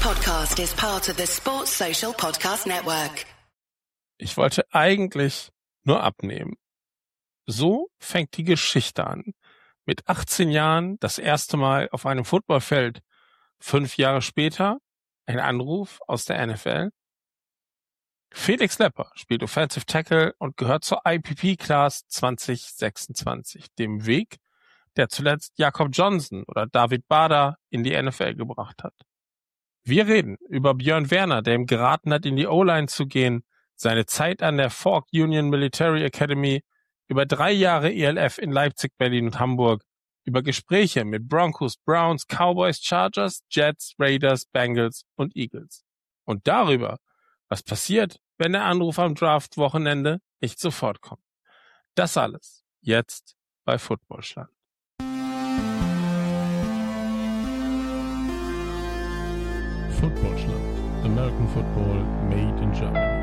podcast is part of the Sports Social Podcast Network. Ich wollte eigentlich nur abnehmen. So fängt die Geschichte an. Mit 18 Jahren das erste Mal auf einem Footballfeld. 5 Jahre später ein Anruf aus der NFL. Felix Lepper spielt Offensive Tackle und gehört zur IPP Class 2026, dem Weg, der zuletzt Jakob Johnson oder David Bader in die NFL gebracht hat. Wir reden über Björn Werner, der ihm geraten hat, in die O-Line zu gehen, seine Zeit an der Fork Union Military Academy, über 3 Jahre ELF in Leipzig, Berlin und Hamburg, über Gespräche mit Broncos, Browns, Cowboys, Chargers, Jets, Raiders, Bengals und Eagles. Und darüber, was passiert, wenn der Anruf am Draft-Wochenende nicht sofort kommt. Das alles jetzt bei Footballschland. Footballschland. American Football made in Germany.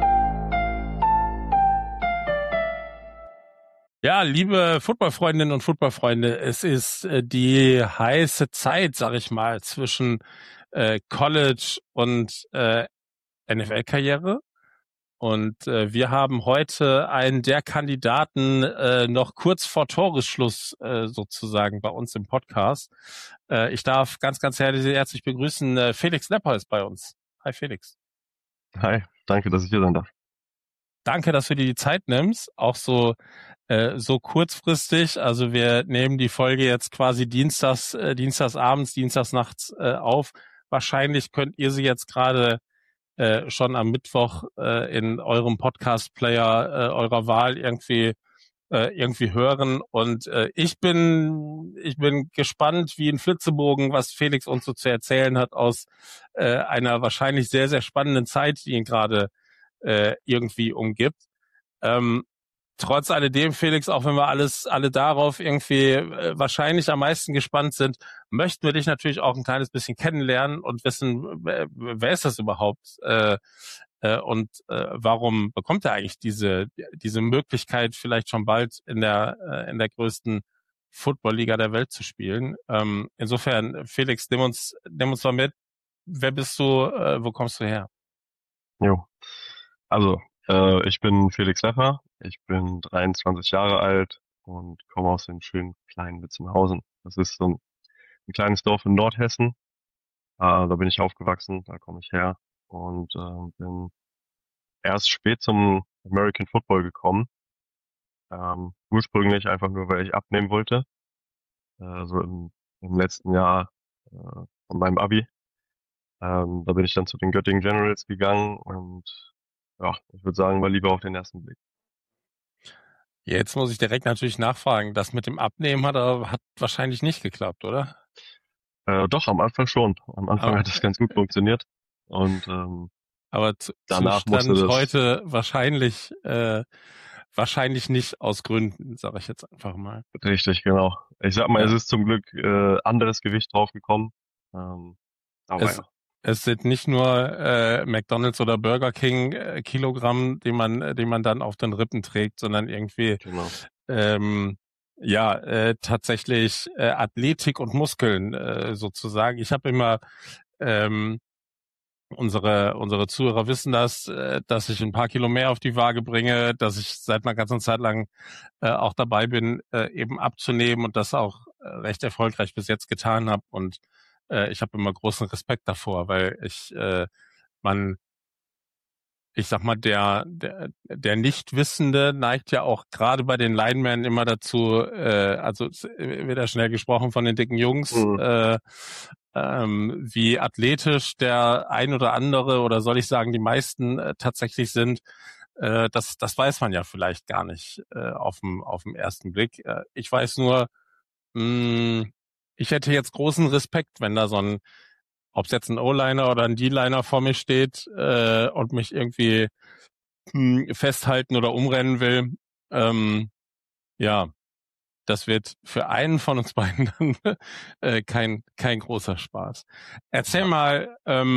Ja, liebe Footballfreundinnen und Footballfreunde, es ist die heiße Zeit, sag ich mal, zwischen College und NFL-Karriere. Und wir haben heute einen der Kandidaten noch kurz vor Toresschluss sozusagen bei uns im Podcast. Ich darf ganz, ganz herzlich begrüßen. Felix Lepper ist bei uns. Hi Felix. Hi, danke, dass ich hier sein darf. Danke, dass du dir die Zeit nimmst, auch so kurzfristig. Also wir nehmen die Folge jetzt quasi dienstagsabends, dienstagsnachts auf. Wahrscheinlich könnt ihr sie jetzt gerade schon am Mittwoch in eurem Podcast-Player eurer Wahl irgendwie hören. Und ich bin gespannt wie ein Flitzebogen, was Felix uns so zu erzählen hat aus einer wahrscheinlich sehr, sehr spannenden Zeit, die ihn gerade irgendwie umgibt. Trotz alledem, Felix, auch wenn wir alle darauf irgendwie wahrscheinlich am meisten gespannt sind, möchten wir dich natürlich auch ein kleines bisschen kennenlernen und wissen, wer ist das überhaupt und warum bekommt er eigentlich diese Möglichkeit, vielleicht schon bald in der größten Football-Liga der Welt zu spielen. Insofern, Felix, nimm uns mal mit. Wer bist du? Wo kommst du her? Jo, also ich bin Felix Lepper, ich bin 23 Jahre alt und komme aus dem schönen kleinen Witzenhausen. Das ist so ein kleines Dorf in Nordhessen. Da bin ich aufgewachsen, da komme ich her und bin erst spät zum American Football gekommen. Ursprünglich einfach nur, weil ich abnehmen wollte. So im letzten Jahr von meinem Abi. Da bin ich dann zu den Göttingen Generals gegangen und ja, ich würde sagen, war lieber auf den ersten Blick. Jetzt muss ich direkt natürlich nachfragen. Das mit dem Abnehmen hat wahrscheinlich nicht geklappt, oder? Doch, am Anfang schon. Am Anfang hat das ganz gut funktioniert. Und aber danach Zustand musste das heute wahrscheinlich nicht aus Gründen, sage ich jetzt einfach mal. Richtig, genau. Ich sag mal, Ja. Es ist zum Glück anderes Gewicht draufgekommen. Aber ja. Es sind nicht nur McDonald's oder Burger King Kilogramm, die man dann auf den Rippen trägt, sondern irgendwie Genau. tatsächlich Athletik und Muskeln sozusagen. Ich habe immer unsere Zuhörer wissen das, dass ich ein paar Kilo mehr auf die Waage bringe, dass ich seit einer ganzen Zeit lang auch dabei bin, eben abzunehmen und das auch recht erfolgreich bis jetzt getan habe. Und ich habe immer großen Respekt davor, weil ich sag mal, der Nichtwissende neigt ja auch gerade bei den Linemen immer dazu, also wird ja schnell gesprochen von den dicken Jungs, wie athletisch der ein oder andere oder soll ich sagen die meisten tatsächlich sind. Das weiß man ja vielleicht gar nicht auf dem ersten Blick. Ich weiß nur, ich hätte jetzt großen Respekt, wenn da ob es jetzt ein O-Liner oder ein D-Liner vor mir steht und mich irgendwie festhalten oder umrennen will. Ja, das wird für einen von uns beiden dann kein großer Spaß. Erzähl mal,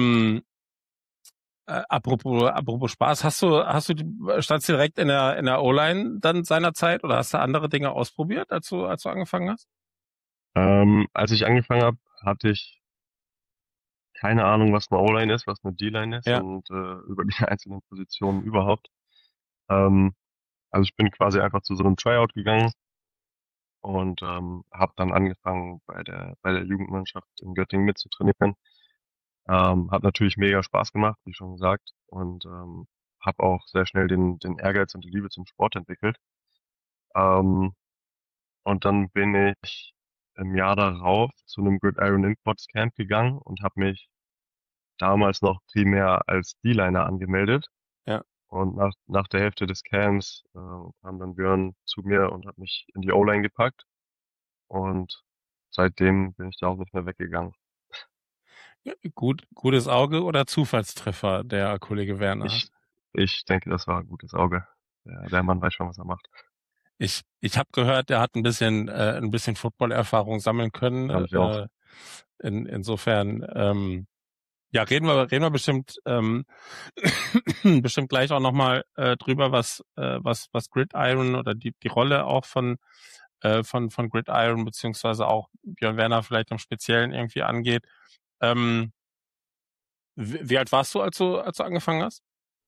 apropos Spaß, standst du direkt in der O-Line dann seinerzeit oder hast du andere Dinge ausprobiert, als du angefangen hast? Als ich angefangen habe, hatte ich keine Ahnung, was eine O-Line ist, was eine D-Line ist Ja, und über die einzelnen Positionen überhaupt. Ähm, also ich bin quasi einfach zu so einem Tryout gegangen und habe dann angefangen bei der Jugendmannschaft in Göttingen mitzutrainieren. Hat natürlich mega Spaß gemacht, wie schon gesagt, und habe auch sehr schnell den Ehrgeiz und die Liebe zum Sport entwickelt. Ähm, und dann bin ich im Jahr darauf zu einem Gridiron Imports Camp gegangen und habe mich damals noch primär als D-Liner angemeldet. ja. Und nach der Hälfte des Camps kam dann Björn zu mir und hat mich in die O-Line gepackt. Und seitdem bin ich da auch nicht mehr weggegangen. Ja, gutes Auge oder Zufallstreffer, der Kollege Werner? Ich, ich denke, das war ein gutes Auge. Der Mann weiß schon, was er macht. Ich habe gehört, er hat ein bisschen Football-Erfahrung sammeln können. Glaube ich auch. Insofern, ja, reden wir bestimmt, bestimmt gleich auch nochmal drüber, was Gridiron oder die Rolle auch von Gridiron beziehungsweise auch Björn Werner vielleicht im Speziellen irgendwie angeht. Ähm, wie alt warst du, als du angefangen hast?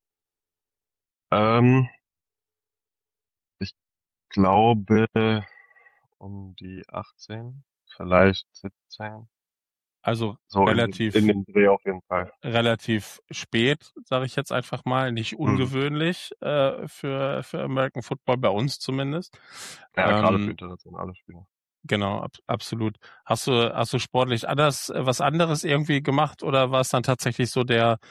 Ähm, ich glaube um die 18, vielleicht 17. Also So in relativ den Dreh auf jeden Fall. relativ spät, sage ich jetzt einfach mal, nicht Mhm. ungewöhnlich für American Football, bei uns zumindest. Ja, gerade für Ähm, internationale Spieler. genau, absolut. Hast du sportlich was anderes irgendwie gemacht oder war es dann tatsächlich so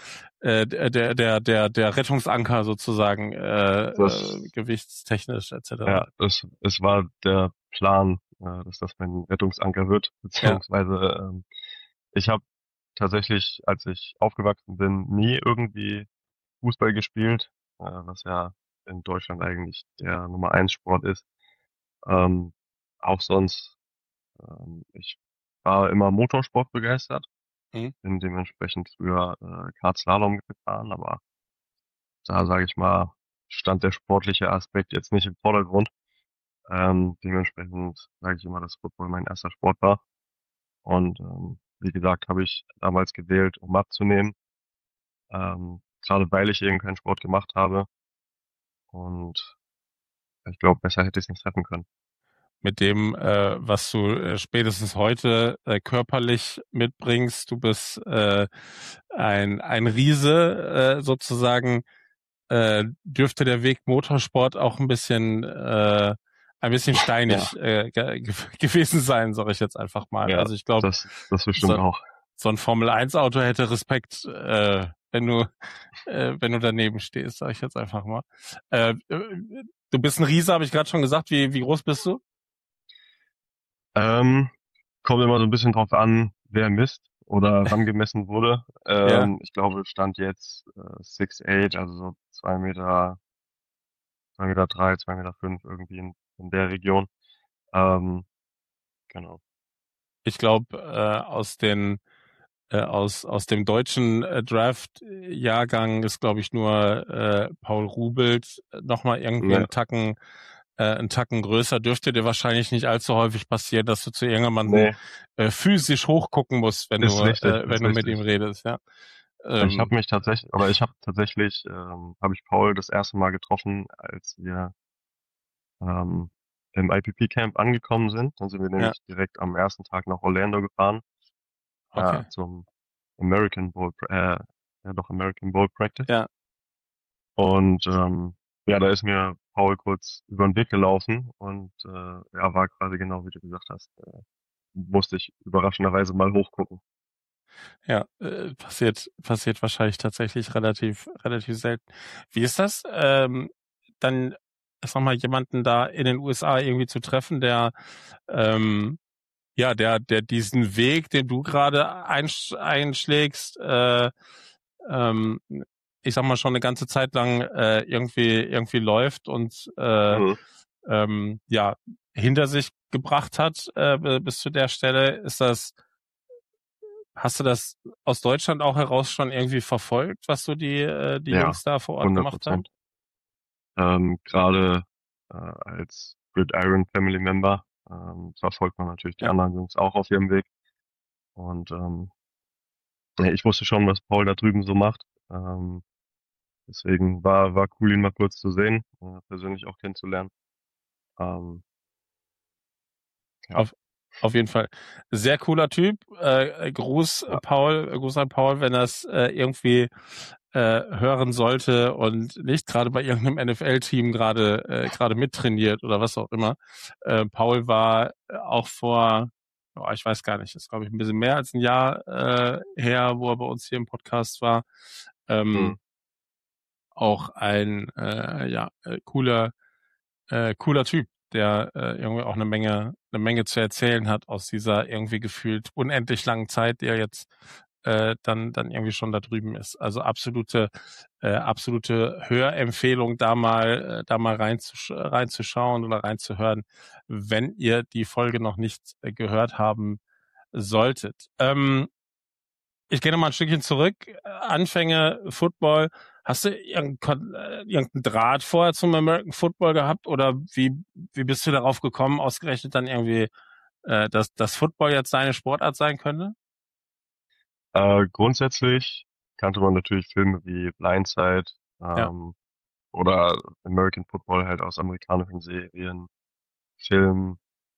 der Rettungsanker sozusagen, Das, gewichtstechnisch etc.? ja, es war der Plan, dass das mein Rettungsanker wird, Ja, beziehungsweise ich habe tatsächlich, als ich aufgewachsen bin, nie irgendwie Fußball gespielt, was ja in Deutschland eigentlich der Nummer eins Sport ist. Ähm, auch sonst, ich war immer Motorsport begeistert, mhm. bin dementsprechend früher Kartslalom gefahren, aber da sage ich mal, stand der sportliche Aspekt jetzt nicht im Vordergrund. Dementsprechend sage ich immer, dass Football mein erster Sport war. Und wie gesagt, habe ich damals gewählt, um abzunehmen, gerade weil ich eben keinen Sport gemacht habe. Und ich glaube, besser hätte ich es nicht treffen können. Mit dem, was du spätestens heute körperlich mitbringst. Du bist ein Riese sozusagen. Dürfte der Weg Motorsport auch ein bisschen steinig Ja, gewesen sein, sage ich jetzt einfach mal. ja, Also ich glaube, das bestimmt so, auch. so ein Formel-1-Auto hätte Respekt, wenn du daneben stehst, sage ich jetzt einfach mal. Du bist ein Riese, habe ich gerade schon gesagt. Wie groß bist du? Ähm, kommt immer so ein bisschen drauf an, wer misst oder wann gemessen wurde. Ja. Ich glaube, Stand jetzt 6'8", also so 2 Meter, 2,3 Meter, 2,5 Meter irgendwie in der Region. Ähm, genau. Ich glaube, aus dem deutschen Draft-Jahrgang ist, glaube ich, nur Paul Rubelt nochmal irgendwie Ja, einen Tacken größer. Dürfte dir wahrscheinlich nicht allzu häufig passieren, dass du zu irgendjemandem nee, physisch hochgucken musst, ist richtig, wenn ist du mit ihm richtig. redest, ja. Ich habe tatsächlich, habe ich Paul das erste Mal getroffen, als wir ähm, im IPP-Camp angekommen sind. Dann sind wir Ja, nämlich direkt am ersten Tag nach Orlando gefahren, okay. zum American Bowl, ja doch American Bowl Practice. Ja, Und ja, da ist mir Paul kurz über den Weg gelaufen und ja, war quasi genau wie du gesagt hast. Musste ich überraschenderweise mal hochgucken. ja, passiert wahrscheinlich tatsächlich relativ selten. Wie ist das? Dann, ich sag mal, jemanden da in den USA irgendwie zu treffen, ähm, der diesen Weg, den du gerade einschlägst, ähm, ich sag mal schon eine ganze Zeit lang irgendwie läuft und Mhm. ja hinter sich gebracht hat bis zu der Stelle. Hast du das aus Deutschland auch heraus schon irgendwie verfolgt, was so die Ja, Jungs da vor Ort gemacht haben? 100%. Gerade als Gridiron Family Member verfolgt man natürlich die Ja, anderen Jungs auch auf ihrem Weg. Und ich wusste schon, was Paul da drüben so macht. Deswegen war cool, ihn mal kurz zu sehen, persönlich auch kennenzulernen. Ähm, ja, Auf jeden Fall. Sehr cooler Typ. Gruß ja. Gruß an Paul, wenn er es irgendwie hören sollte und nicht gerade bei irgendeinem NFL-Team gerade mittrainiert oder was auch immer. Paul war auch vor, ich weiß gar nicht, ist glaube ich ein bisschen mehr als ein Jahr her, wo er bei uns hier im Podcast war. Hm. Auch ein cooler Typ, der irgendwie auch eine Menge zu erzählen hat aus dieser irgendwie gefühlt unendlich langen Zeit, die er jetzt dann irgendwie schon da drüben ist. Also absolute Hörempfehlung, da mal reinzuschauen oder reinzuhören, wenn ihr die Folge noch nicht gehört haben solltet. Ich gehe noch mal ein Stückchen zurück. Anfänge Football. Hast du irgendeinen Draht vorher zum American Football gehabt oder wie bist du darauf gekommen, ausgerechnet dann irgendwie, dass Football jetzt deine Sportart sein könnte? Grundsätzlich kannte man natürlich Filme wie Blindside, Ja, oder American Football halt aus amerikanischen Serien, Filmen.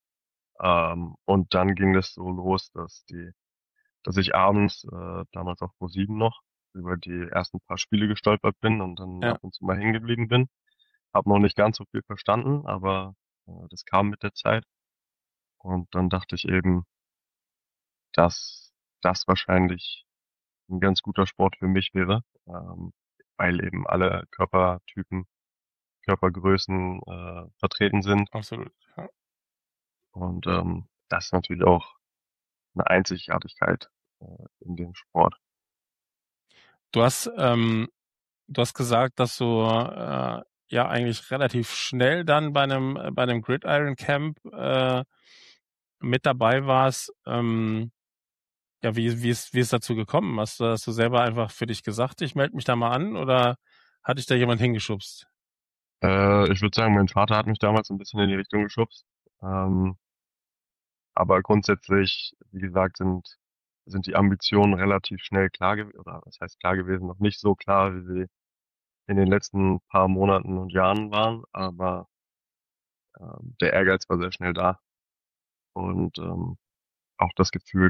Und dann ging es so los, dass ich abends, damals auf ProSieben noch, über die ersten paar Spiele gestolpert bin und dann ja. ab und zu mal hängen geblieben bin. Hab noch nicht ganz so viel verstanden, aber das kam mit der Zeit. Und dann dachte ich eben, dass das wahrscheinlich ein ganz guter Sport für mich wäre, weil eben alle Körpertypen, Körpergrößen vertreten sind Absolut. Ja. und das ist natürlich auch eine Einzigartigkeit in dem Sport. Du hast, du hast gesagt, dass du ja eigentlich relativ schnell dann bei einem Gridiron Camp mit dabei warst. Ja, wie ist dazu gekommen? Hast du selber einfach für dich gesagt, ich melde mich da mal an oder hat dich da jemand hingeschubst? Ich würde sagen, mein Vater hat mich damals ein bisschen in die Richtung geschubst. Ähm, aber grundsätzlich, wie gesagt, sind die Ambitionen relativ schnell klar gewesen, oder was heißt klar gewesen, noch nicht so klar, wie sie in den letzten paar Monaten und Jahren waren, aber der Ehrgeiz war sehr schnell da und auch das Gefühl,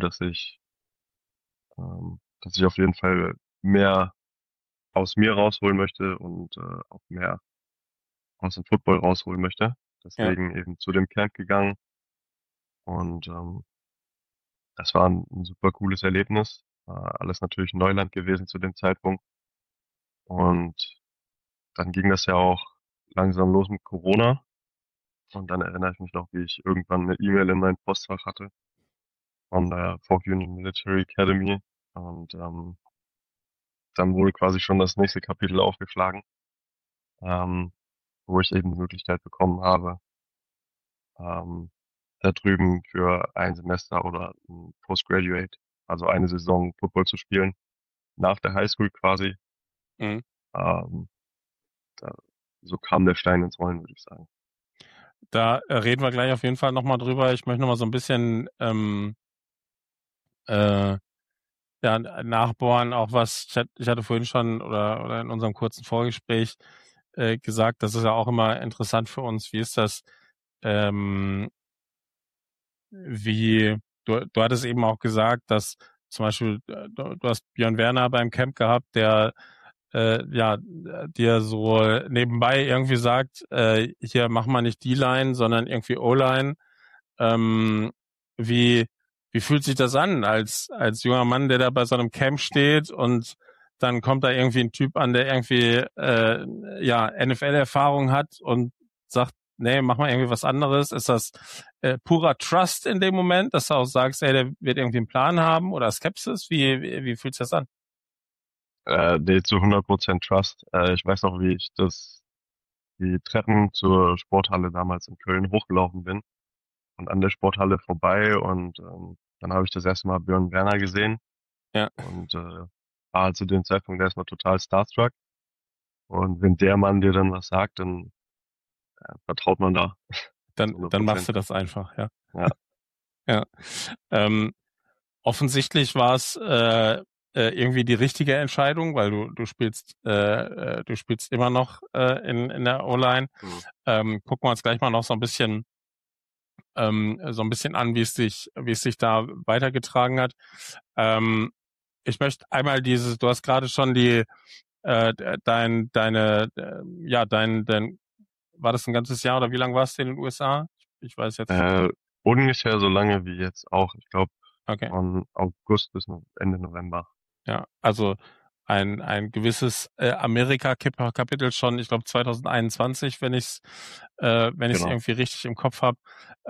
dass ich auf jeden Fall mehr aus mir rausholen möchte und auch mehr aus dem Football rausholen möchte. Ja, Deswegen eben zu dem Camp gegangen und das war ein super cooles Erlebnis. Alles natürlich Neuland gewesen zu dem Zeitpunkt. Und dann ging das ja auch langsam los mit Corona. Und dann erinnere ich mich noch, wie ich irgendwann eine E-Mail in meinem Postfach hatte von der Fort Union Military Academy. Und dann wurde quasi schon das nächste Kapitel aufgeschlagen, ähm, wo ich eben die Möglichkeit bekommen habe, ähm, da drüben für ein Semester oder ein Postgraduate, also eine Saison Football zu spielen, nach der Highschool quasi. mhm. Ähm, da, so kam der Stein ins Rollen, würde ich sagen. Da reden wir gleich auf jeden Fall nochmal drüber. Ich möchte nochmal so ein bisschen äh, ja, nachbohren, auch was ich hatte vorhin schon oder in unserem kurzen Vorgespräch gesagt, das ist ja auch immer interessant für uns. Wie ist das? Ähm, wie du hattest eben auch gesagt, dass zum Beispiel du hast Björn Werner beim Camp gehabt, der ja dir so nebenbei irgendwie sagt, hier mach mal nicht die Line, sondern irgendwie O-Line. Ähm, wie wie fühlt sich das an als junger Mann, der da bei so einem Camp steht und dann kommt da irgendwie ein Typ an, der irgendwie ja NFL-Erfahrung hat und sagt, nee, mach mal irgendwie was anderes. Ist das purer Trust in dem Moment, dass du auch sagst, ey, der wird irgendwie einen Plan haben oder Skepsis? Wie fühlt sich das an? Nee, zu 100% Trust. Ich weiß noch, wie ich die Treppen zur Sporthalle damals in Köln hochgelaufen bin und an der Sporthalle vorbei und dann habe ich das erste Mal Björn Werner gesehen Ja, und war zu dem Zeitpunkt erstmal total starstruck. Und wenn der Mann dir dann was sagt, dann vertraut man da zu hundert dann machst Prozent. du das einfach, ja. Ja. Ja. Ähm, offensichtlich war es irgendwie die richtige Entscheidung, weil du spielst immer noch in der O-Line. Gucken wir uns gleich mal noch so ein bisschen an, wie es sich da weitergetragen hat. Ich möchte einmal du hast gerade schon war das ein ganzes Jahr oder wie lange warst du in den USA? Ich weiß jetzt. Ungefähr so lange wie jetzt auch. Ich glaube, Okay. von August bis Ende November. Ja, also ein gewisses Amerika-Kapitel schon, ich glaube 2021, wenn ich's Genau. irgendwie richtig im Kopf habe.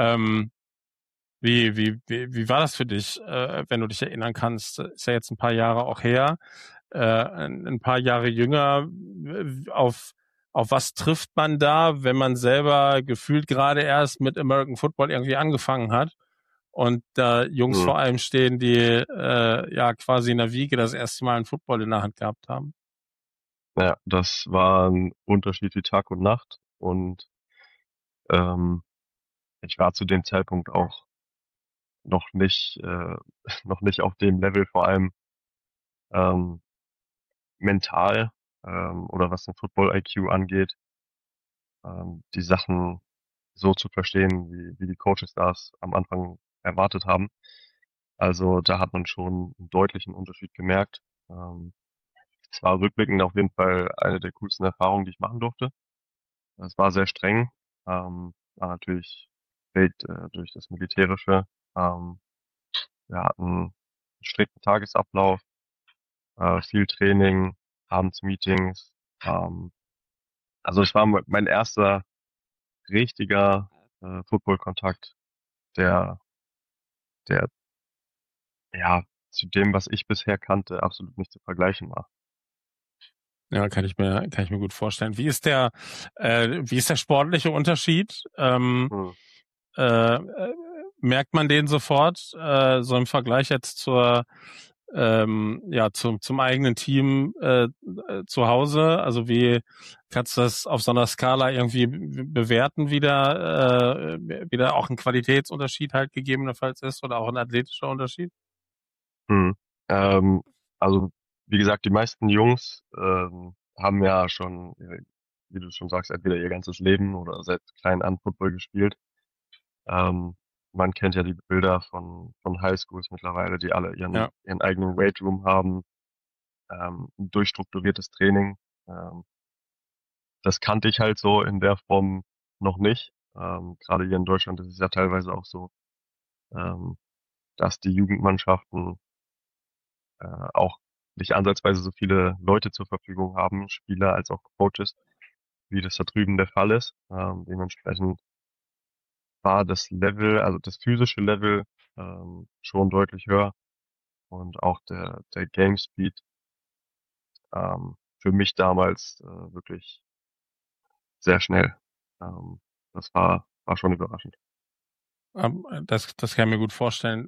Wie war das für dich, wenn du dich erinnern kannst? Ist ja jetzt ein paar Jahre auch her, ein paar Jahre jünger. Auf was trifft man da, wenn man selber gefühlt gerade erst mit American Football irgendwie angefangen hat und da Jungs vor allem stehen, die ja quasi in der Wiege das erste Mal einen Football in der Hand gehabt haben? Ja, das war ein Unterschied wie Tag und Nacht und ähm, ich war zu dem Zeitpunkt auch noch nicht, noch nicht auf dem Level, vor allem ähm, mental oder was den Football-IQ angeht, die Sachen so zu verstehen, wie die Coaches das am Anfang erwartet haben. Also da hat man schon einen deutlichen Unterschied gemerkt. Es war rückblickend auf jeden Fall eine der coolsten Erfahrungen, die ich machen durfte. Es war sehr streng, war natürlich geprägt durch das Militärische. Ähm, Wir hatten einen strikten Tagesablauf, viel Training, abends Meetings. Also es war mein erster richtiger Football-Kontakt, der, der ja zu dem, was ich bisher kannte, absolut nicht zu vergleichen war. Ja, kann ich mir gut vorstellen. Wie ist der sportliche Unterschied? Hm. Merkt man den sofort, so im Vergleich jetzt zum eigenen Team zu Hause? Also wie kannst du das auf so einer Skala irgendwie bewerten, wie da auch ein Qualitätsunterschied halt gegebenenfalls ist oder auch ein athletischer Unterschied? Hm. Ähm, also wie gesagt, die meisten Jungs haben ja schon, wie du schon sagst, entweder ihr ganzes Leben oder seit klein an Football gespielt. Ähm, Man kennt ja die Bilder von Highschools mittlerweile, die alle Ja. ihren eigenen Weightroom haben, ein durchstrukturiertes Training. Das kannte ich halt so in der Form noch nicht. Gerade hier in Deutschland ist es ja teilweise auch so, ähm, dass die Jugendmannschaften auch nicht ansatzweise so viele Leute zur Verfügung haben, Spieler als auch Coaches, wie das da drüben der Fall ist. Dementsprechend war das Level, also das physische Level, schon deutlich höher und auch der Game Speed für mich damals wirklich sehr schnell. Das war schon überraschend. Das kann ich mir gut vorstellen.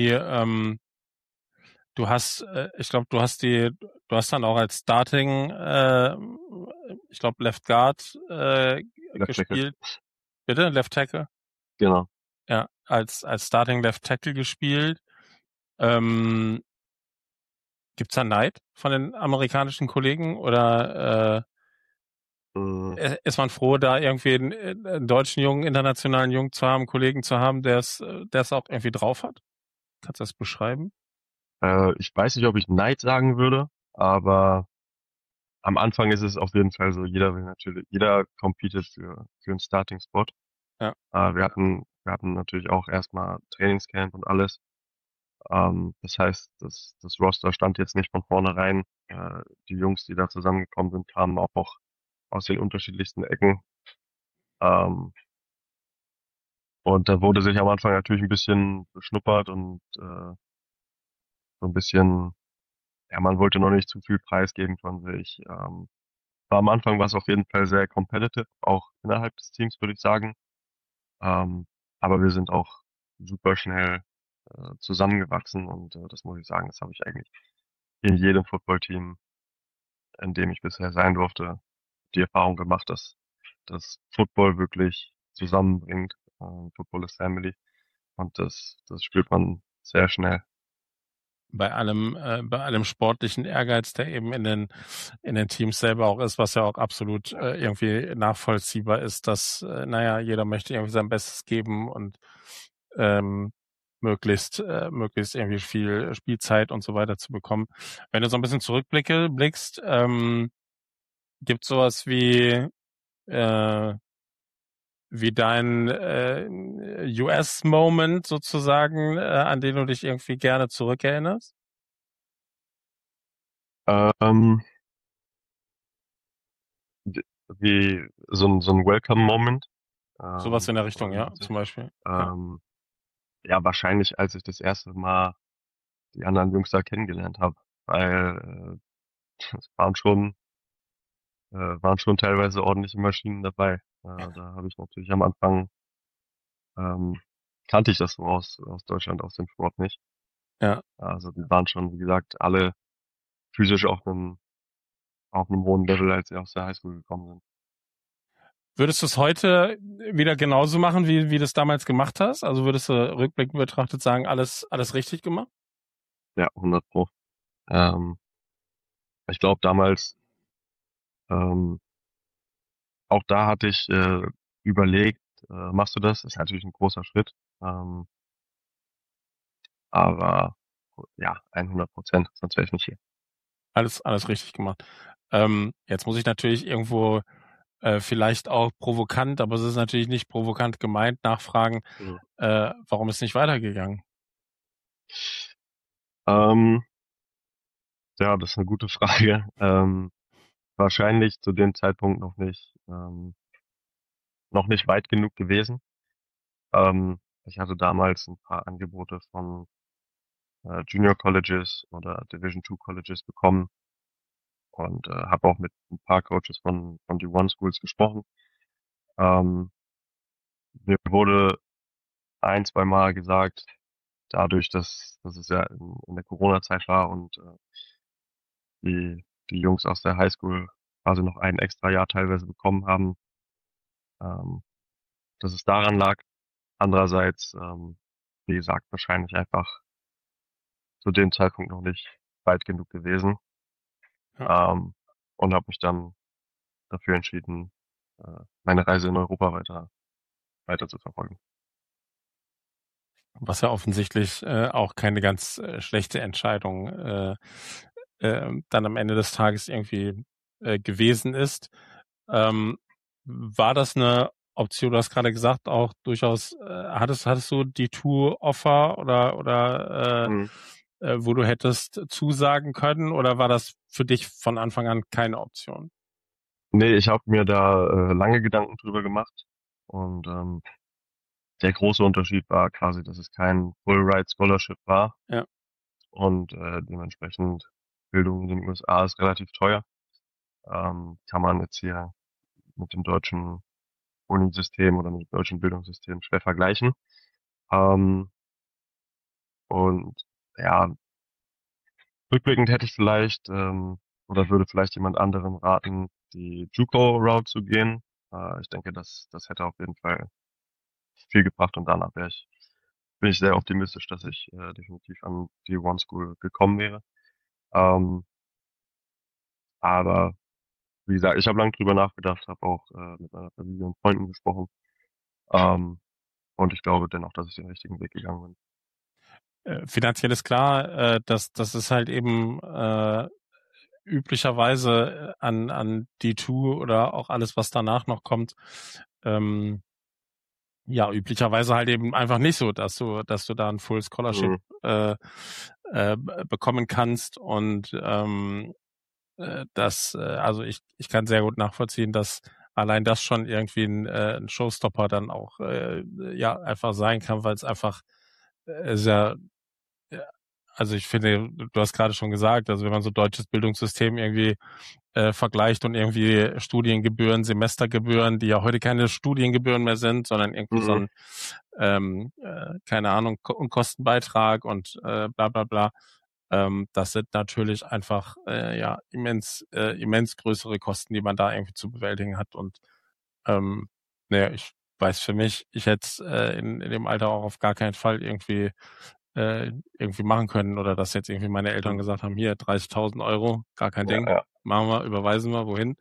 Ich glaube, du hast dann auch als Starting, ich glaube, Left Guard Left Tackle. gespielt. Bitte, Left Tackle? Genau. Ja, als Starting Left Tackle gespielt. Ähm, Gibt's da Neid von den amerikanischen Kollegen oder Äh, ist man froh, da irgendwie einen deutschen Jungen, internationalen Jungen zu haben, Kollegen zu haben, der es auch irgendwie drauf hat? Kannst du das beschreiben? Ich weiß nicht, ob ich Neid sagen würde, aber am Anfang ist es auf jeden Fall so, jeder competet für einen Starting-Spot. Ja. Wir hatten natürlich auch erstmal Trainingscamp und alles. Das heißt, das Roster stand jetzt nicht von vornherein. Die Jungs, die da zusammengekommen sind, kamen auch aus den unterschiedlichsten Ecken. Ähm, und da wurde sich am Anfang natürlich ein bisschen beschnuppert und so ein bisschen, ja, man wollte noch nicht zu viel preisgeben von sich. Am Anfang war es auf jeden Fall sehr competitive, auch innerhalb des Teams, würde ich sagen. Aber wir sind auch super schnell zusammengewachsen und das muss ich sagen, das habe ich eigentlich in jedem Footballteam, in dem ich bisher sein durfte, die Erfahrung gemacht, dass das Football wirklich zusammenbringt. Football is Family und das spürt man sehr schnell. bei allem sportlichen Ehrgeiz, der eben in den Teams selber auch ist, was ja auch absolut irgendwie nachvollziehbar ist, dass, jeder möchte irgendwie sein Bestes geben und ähm, möglichst irgendwie viel Spielzeit und so weiter zu bekommen. Wenn du so ein bisschen blickst, gibt sowas wie dein US-Moment sozusagen, an den du dich irgendwie gerne zurückerinnerst? Ähm, d- Wie so ein Welcome-Moment. Sowas in der Richtung, Oder wie ja, meinst du? zum Beispiel. Ja. Ähm, ja, wahrscheinlich, als ich das erste Mal die anderen Jungs da kennengelernt habe, weil es waren schon teilweise ordentliche Maschinen dabei. Da habe ich natürlich am Anfang ähm, kannte ich das so aus Deutschland, aus dem Sport nicht. Ja. Also die waren schon, wie gesagt, alle physisch auf einem hohen Level, als sie aus der Highschool gekommen sind. Würdest du es heute wieder genauso machen, wie du es damals gemacht hast? Also würdest du rückblickend betrachtet sagen, alles richtig gemacht? Ja, 100 Pro. Ähm, Ich glaube damals, ähm, auch da hatte ich überlegt, machst du das? Ist natürlich ein großer Schritt. Ähm, aber ja, 100%, sonst wäre ich nicht hier. Alles richtig gemacht. Jetzt muss ich natürlich irgendwo vielleicht auch provokant, aber es ist natürlich nicht provokant gemeint, nachfragen, Mhm. warum ist nicht weitergegangen? Ähm, ja, das ist eine gute Frage. Wahrscheinlich zu dem Zeitpunkt noch nicht weit genug gewesen. Ich hatte damals ein paar Angebote von Junior Colleges oder Division Two Colleges bekommen und habe auch mit ein paar Coaches von D1 Schools gesprochen. Ähm, Mir wurde ein, zwei Mal gesagt, dadurch, dass es ja in der Corona-Zeit war und die Jungs aus der Highschool quasi noch ein extra Jahr teilweise bekommen haben, ähm, dass es daran lag. Andererseits, wie gesagt, wahrscheinlich einfach zu dem Zeitpunkt noch nicht weit genug gewesen, Ja. und habe mich dann dafür entschieden, meine Reise in Europa weiter zu verfolgen. Was ja offensichtlich auch keine ganz schlechte Entscheidung dann am Ende des Tages irgendwie gewesen ist. Ähm, war das eine Option? Du hast gerade gesagt, auch durchaus, hattest du die Tour-Offer oder Mhm. wo du hättest zusagen können, oder war das für dich von Anfang an keine Option? Nee, ich habe mir da lange Gedanken drüber gemacht und der große Unterschied war quasi, dass es kein Full Ride Scholarship war Ja. und dementsprechend Bildung in den USA ist relativ teuer. Kann man jetzt hier mit dem deutschen Unisystem oder mit dem deutschen Bildungssystem schwer vergleichen. Ähm, und ja, rückblickend hätte ich vielleicht oder würde vielleicht jemand anderem raten, die JUCO-Route zu gehen. Ich denke, das hätte auf jeden Fall viel gebracht und danach bin ich sehr optimistisch, dass ich definitiv an die One School gekommen wäre. Ähm, aber wie gesagt, ich habe lange drüber nachgedacht, habe auch mit meiner Familie und Freunden gesprochen. Ähm, und ich glaube dennoch, dass ich den richtigen Weg gegangen bin. Finanziell ist klar, das ist halt eben üblicherweise an D2 oder auch alles, was danach noch kommt, ähm, ja, üblicherweise halt eben einfach nicht so, dass du da ein Full Scholarship Mhm. bekommen kannst, und also ich kann sehr gut nachvollziehen, dass allein das schon irgendwie ein Showstopper dann auch ja einfach sein kann, weil es einfach sehr, ja, also ich finde, du hast gerade schon gesagt, also wenn man so deutsches Bildungssystem irgendwie vergleicht und irgendwie Studiengebühren, Semestergebühren, die ja heute keine Studiengebühren mehr sind, sondern irgendwie so Mhm. ein, keine Ahnung, Kostenbeitrag und bla bla bla. Das sind natürlich einfach ja immens größere Kosten, die man da irgendwie zu bewältigen hat. Und naja, ich weiß für mich, ich hätte in dem Alter auch auf gar keinen Fall irgendwie irgendwie machen können oder dass jetzt irgendwie meine Eltern gesagt haben, hier 30.000 Euro, gar kein Ding, machen wir, überweisen wir, wohin.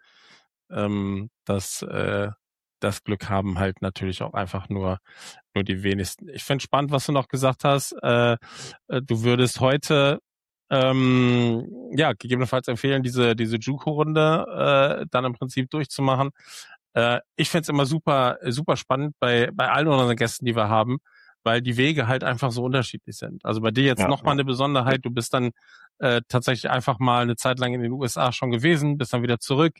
Das Glück haben halt natürlich auch einfach nur die wenigsten. Ich finde spannend, was du noch gesagt hast. Du würdest heute gegebenenfalls empfehlen, diese JUCO-Runde dann im Prinzip durchzumachen. Ich finde es immer super, super spannend bei allen unseren Gästen, die wir haben, weil die Wege halt einfach so unterschiedlich sind. Also bei dir jetzt nochmal eine Besonderheit, du bist dann tatsächlich einfach mal eine Zeit lang in den USA schon gewesen, bist dann wieder zurück.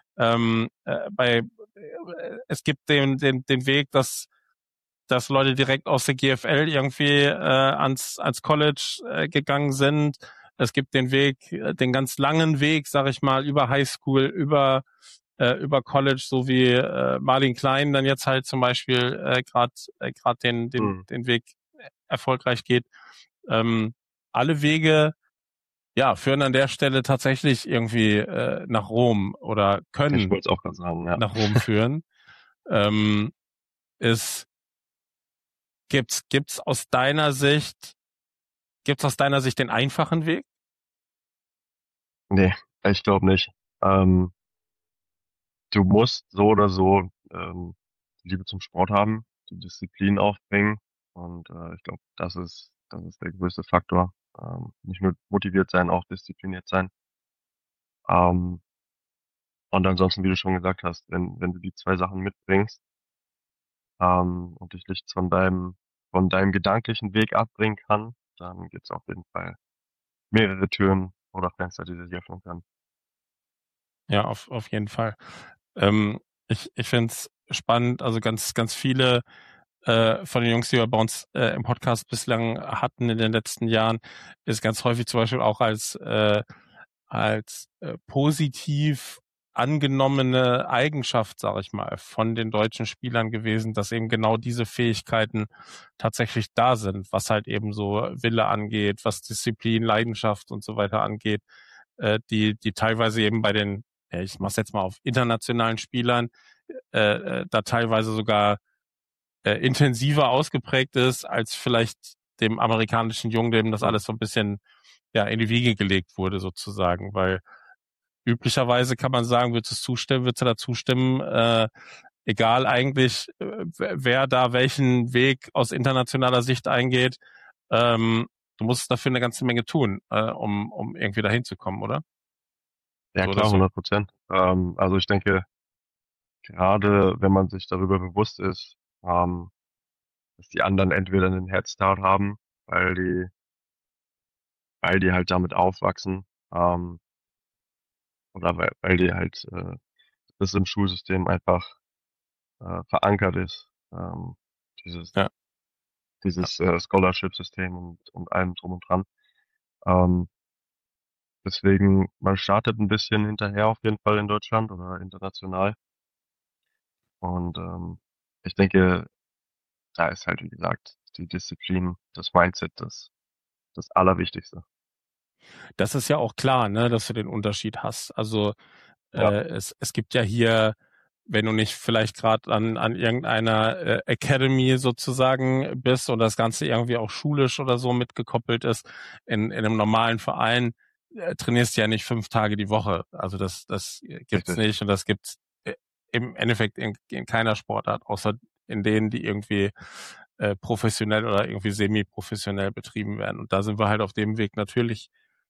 Es gibt den Weg, dass Leute direkt aus der GFL irgendwie ans College gegangen sind. Es gibt den Weg, den ganz langen Weg, sag ich mal, über Highschool, über College, so wie Marlin Klein dann jetzt halt zum Beispiel gerade den Weg erfolgreich geht. Alle Wege führen an der Stelle tatsächlich irgendwie nach Rom oder können ich wollte es auch gerade sagen, nach Rom führen. Gibt's aus deiner Sicht den einfachen Weg? Nee, ich glaube nicht. Du musst so oder so die Liebe zum Sport haben, die Disziplin aufbringen und ich glaube, das ist der größte Faktor. Nicht nur motiviert sein, auch diszipliniert sein. Und ansonsten, wie du schon gesagt hast, wenn du die zwei Sachen mitbringst und dich nicht von deinem gedanklichen Weg abbringen kann, dann gibt's auf jeden Fall mehrere Türen oder Fenster, die sich öffnen können. Ja, auf jeden Fall. Ich finde es spannend, also ganz, ganz viele von den Jungs, die wir bei uns im Podcast bislang hatten in den letzten Jahren, ist ganz häufig zum Beispiel auch als positiv angenommene Eigenschaft, sage ich mal, von den deutschen Spielern gewesen, dass eben genau diese Fähigkeiten tatsächlich da sind, was halt eben so Wille angeht, was Disziplin, Leidenschaft und so weiter angeht, die teilweise eben bei den, ich mach's jetzt mal auf internationalen Spielern, da teilweise sogar intensiver ausgeprägt ist, als vielleicht dem amerikanischen Jungen, dem das alles so ein bisschen in die Wiege gelegt wurde sozusagen, weil üblicherweise kann man sagen, würdest du da zustimmen, egal eigentlich, wer da welchen Weg aus internationaler Sicht eingeht, du musst dafür eine ganze Menge tun, um irgendwie dahin zu kommen, oder? Ja, So, klar, 100%. Also ich denke, gerade wenn man sich darüber bewusst ist, dass die anderen entweder einen Headstart haben, weil die halt damit aufwachsen, oder weil die halt das im Schulsystem einfach verankert ist, dieses Ja. Scholarship-System und allem drum und dran. Deswegen, man startet ein bisschen hinterher auf jeden Fall in Deutschland oder international. Und ich denke, da ist halt, wie gesagt, die Disziplin, das Mindset, das Allerwichtigste. Das ist ja auch klar, ne, dass du den Unterschied hast. Also Ja, es gibt ja hier, wenn du nicht vielleicht gerade an irgendeiner Academy sozusagen bist und das Ganze irgendwie auch schulisch oder so mitgekoppelt ist, in einem normalen Verein trainierst du ja nicht 5 Tage die Woche. Also das gibt's richtig. nicht und das gibt's im Endeffekt in keiner Sportart, außer in denen, die irgendwie professionell oder irgendwie semi-professionell betrieben werden. Und da sind wir halt auf dem Weg natürlich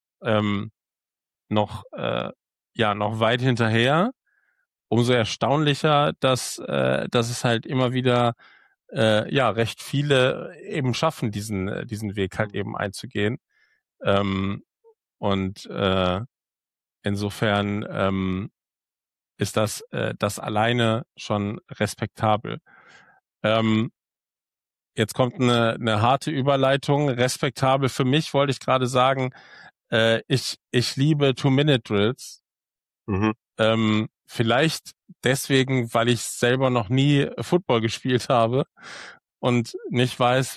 noch weit hinterher. Umso erstaunlicher, dass es halt immer wieder recht viele eben schaffen, diesen Weg halt eben einzugehen. Und insofern ist das alleine schon respektabel. Jetzt kommt eine harte Überleitung. Respektabel für mich wollte ich gerade sagen, ich liebe Two-Minute-Drills. Vielleicht deswegen, weil ich selber noch nie Football gespielt habe und nicht weiß,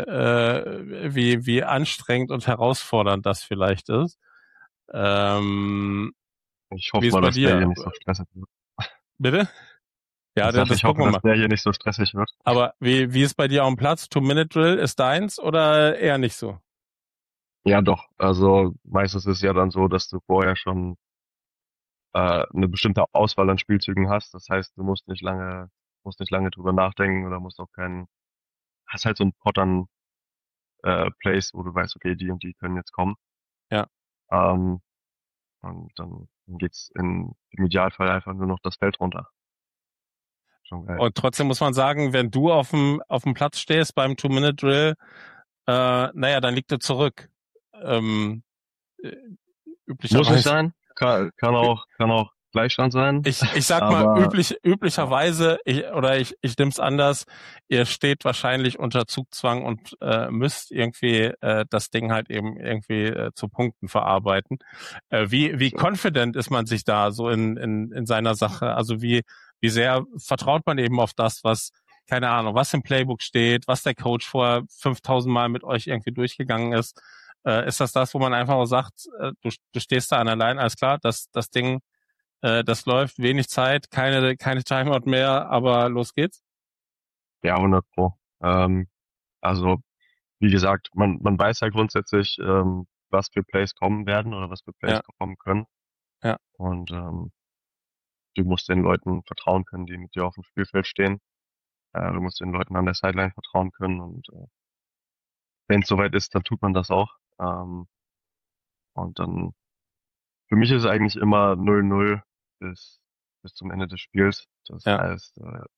wie anstrengend und herausfordernd das vielleicht ist. Ich hoffe Wie ist mal, bei dass der dir? hier nicht so stressig wird. Bitte? Ja, Ich sag, das ich hoffe, gucken wir dass mal. der hier nicht so stressig wird. Aber wie ist bei dir am Platz? Two-Minute-Drill ist deins oder eher nicht so? Ja, doch. Also meistens ist es ja dann so, dass du vorher schon eine bestimmte Auswahl an Spielzügen hast. Das heißt, du musst nicht lange drüber nachdenken oder musst auch hast halt so einen Pot an Plays, wo du weißt, okay, die und die können jetzt kommen. Ja. Ähm, und dann geht's im Idealfall einfach nur noch das Feld runter. Schon geil. Und trotzdem muss man sagen, wenn du auf dem Platz stehst beim Two-Minute-Drill, naja, dann liegt er zurück. Äh, Muss nicht üblicherweise. sein. Kann auch Gleichstand sein. Ich sag mal, Aber ja, üblicherweise, ich nehme es anders, ihr steht wahrscheinlich unter Zugzwang und müsst irgendwie das Ding halt eben irgendwie zu Punkten verarbeiten. Wie so. confident ist man sich da so in seiner Sache? Also wie sehr vertraut man eben auf das, was, keine Ahnung, was im Playbook steht, was der Coach vor 5000 Mal mit euch irgendwie durchgegangen ist? Ist das, wo man einfach auch sagt, du stehst da an allein, alles klar, das Ding das läuft, wenig Zeit, keine Timeout mehr, aber los geht's. Ja, 100 Pro. Also, wie gesagt, man weiß ja grundsätzlich, was für Plays kommen werden oder was für Plays Ja, kommen können. ja, Und du musst den Leuten vertrauen können, die mit dir auf dem Spielfeld stehen. Du musst den Leuten an der Sideline vertrauen können. Und wenn es soweit ist, dann tut man das auch. Und dann, für mich ist es eigentlich immer 0-0 bis zum Ende des Spiels. Das ja, heißt,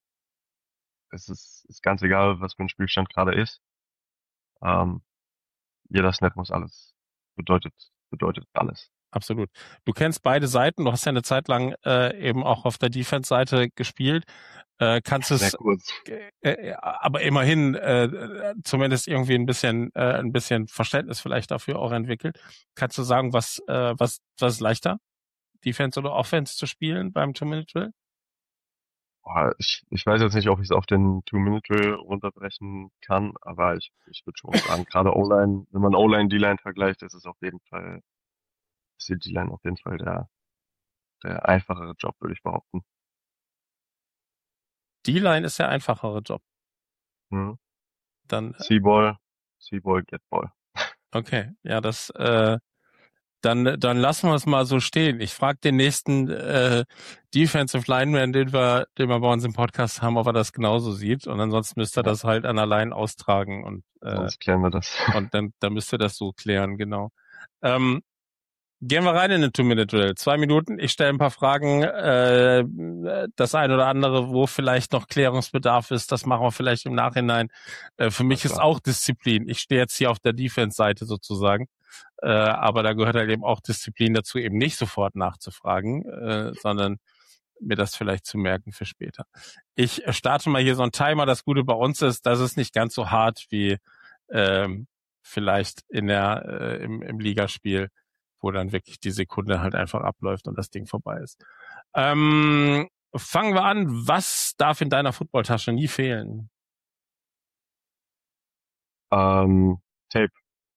ist ganz egal, was für ein Spielstand gerade ist. Ähm, jeder Snap muss alles, bedeutet, bedeutet alles. absolut. Du kennst beide Seiten, du hast ja eine Zeit lang eben auch auf der Defense-Seite gespielt. Kannst Sehr es kurz. aber immerhin zumindest irgendwie ein bisschen Verständnis vielleicht dafür auch entwickelt. Kannst du sagen, was ist leichter, Defense oder Offense zu spielen beim Two-Minute-Drill? Boah, ich weiß jetzt nicht, ob ich es auf den Two-Minute-Drill runterbrechen kann, aber ich würde schon sagen, gerade O-Line, wenn man O-Line, D-Line vergleicht, ist die D-Line auf jeden Fall der einfachere Job, würde ich behaupten. D-Line ist der einfachere Job. Mhm. Dann, See-Ball, See-Ball, Get-Ball. okay, ja, dann lassen wir es mal so stehen. Ich frage den nächsten Defensive Lineman, den wir bei uns im Podcast haben, ob er das genauso sieht. Und ansonsten müsste er Ja, das halt an der Line austragen sonst klären wir das. und dann müsst ihr das so klären, genau. Ähm, Gehen wir rein in den Two-Minute-Drill. 2 Minuten. Ich stelle ein paar Fragen. Das eine oder andere, wo vielleicht noch Klärungsbedarf ist, das machen wir vielleicht im Nachhinein. Für Na mich ist klar. auch Disziplin. Ich stehe jetzt hier auf der Defense-Seite sozusagen. Aber da gehört halt eben auch Disziplin dazu, eben nicht sofort nachzufragen, sondern mir das vielleicht zu merken für später. Ich starte mal hier so einen Timer. Das Gute bei uns ist, dass es nicht ganz so hart wie vielleicht im Ligaspiel, wo dann wirklich die Sekunde halt einfach abläuft und das Ding vorbei ist. Fangen wir an. Was darf in deiner Footballtasche nie fehlen? Tape,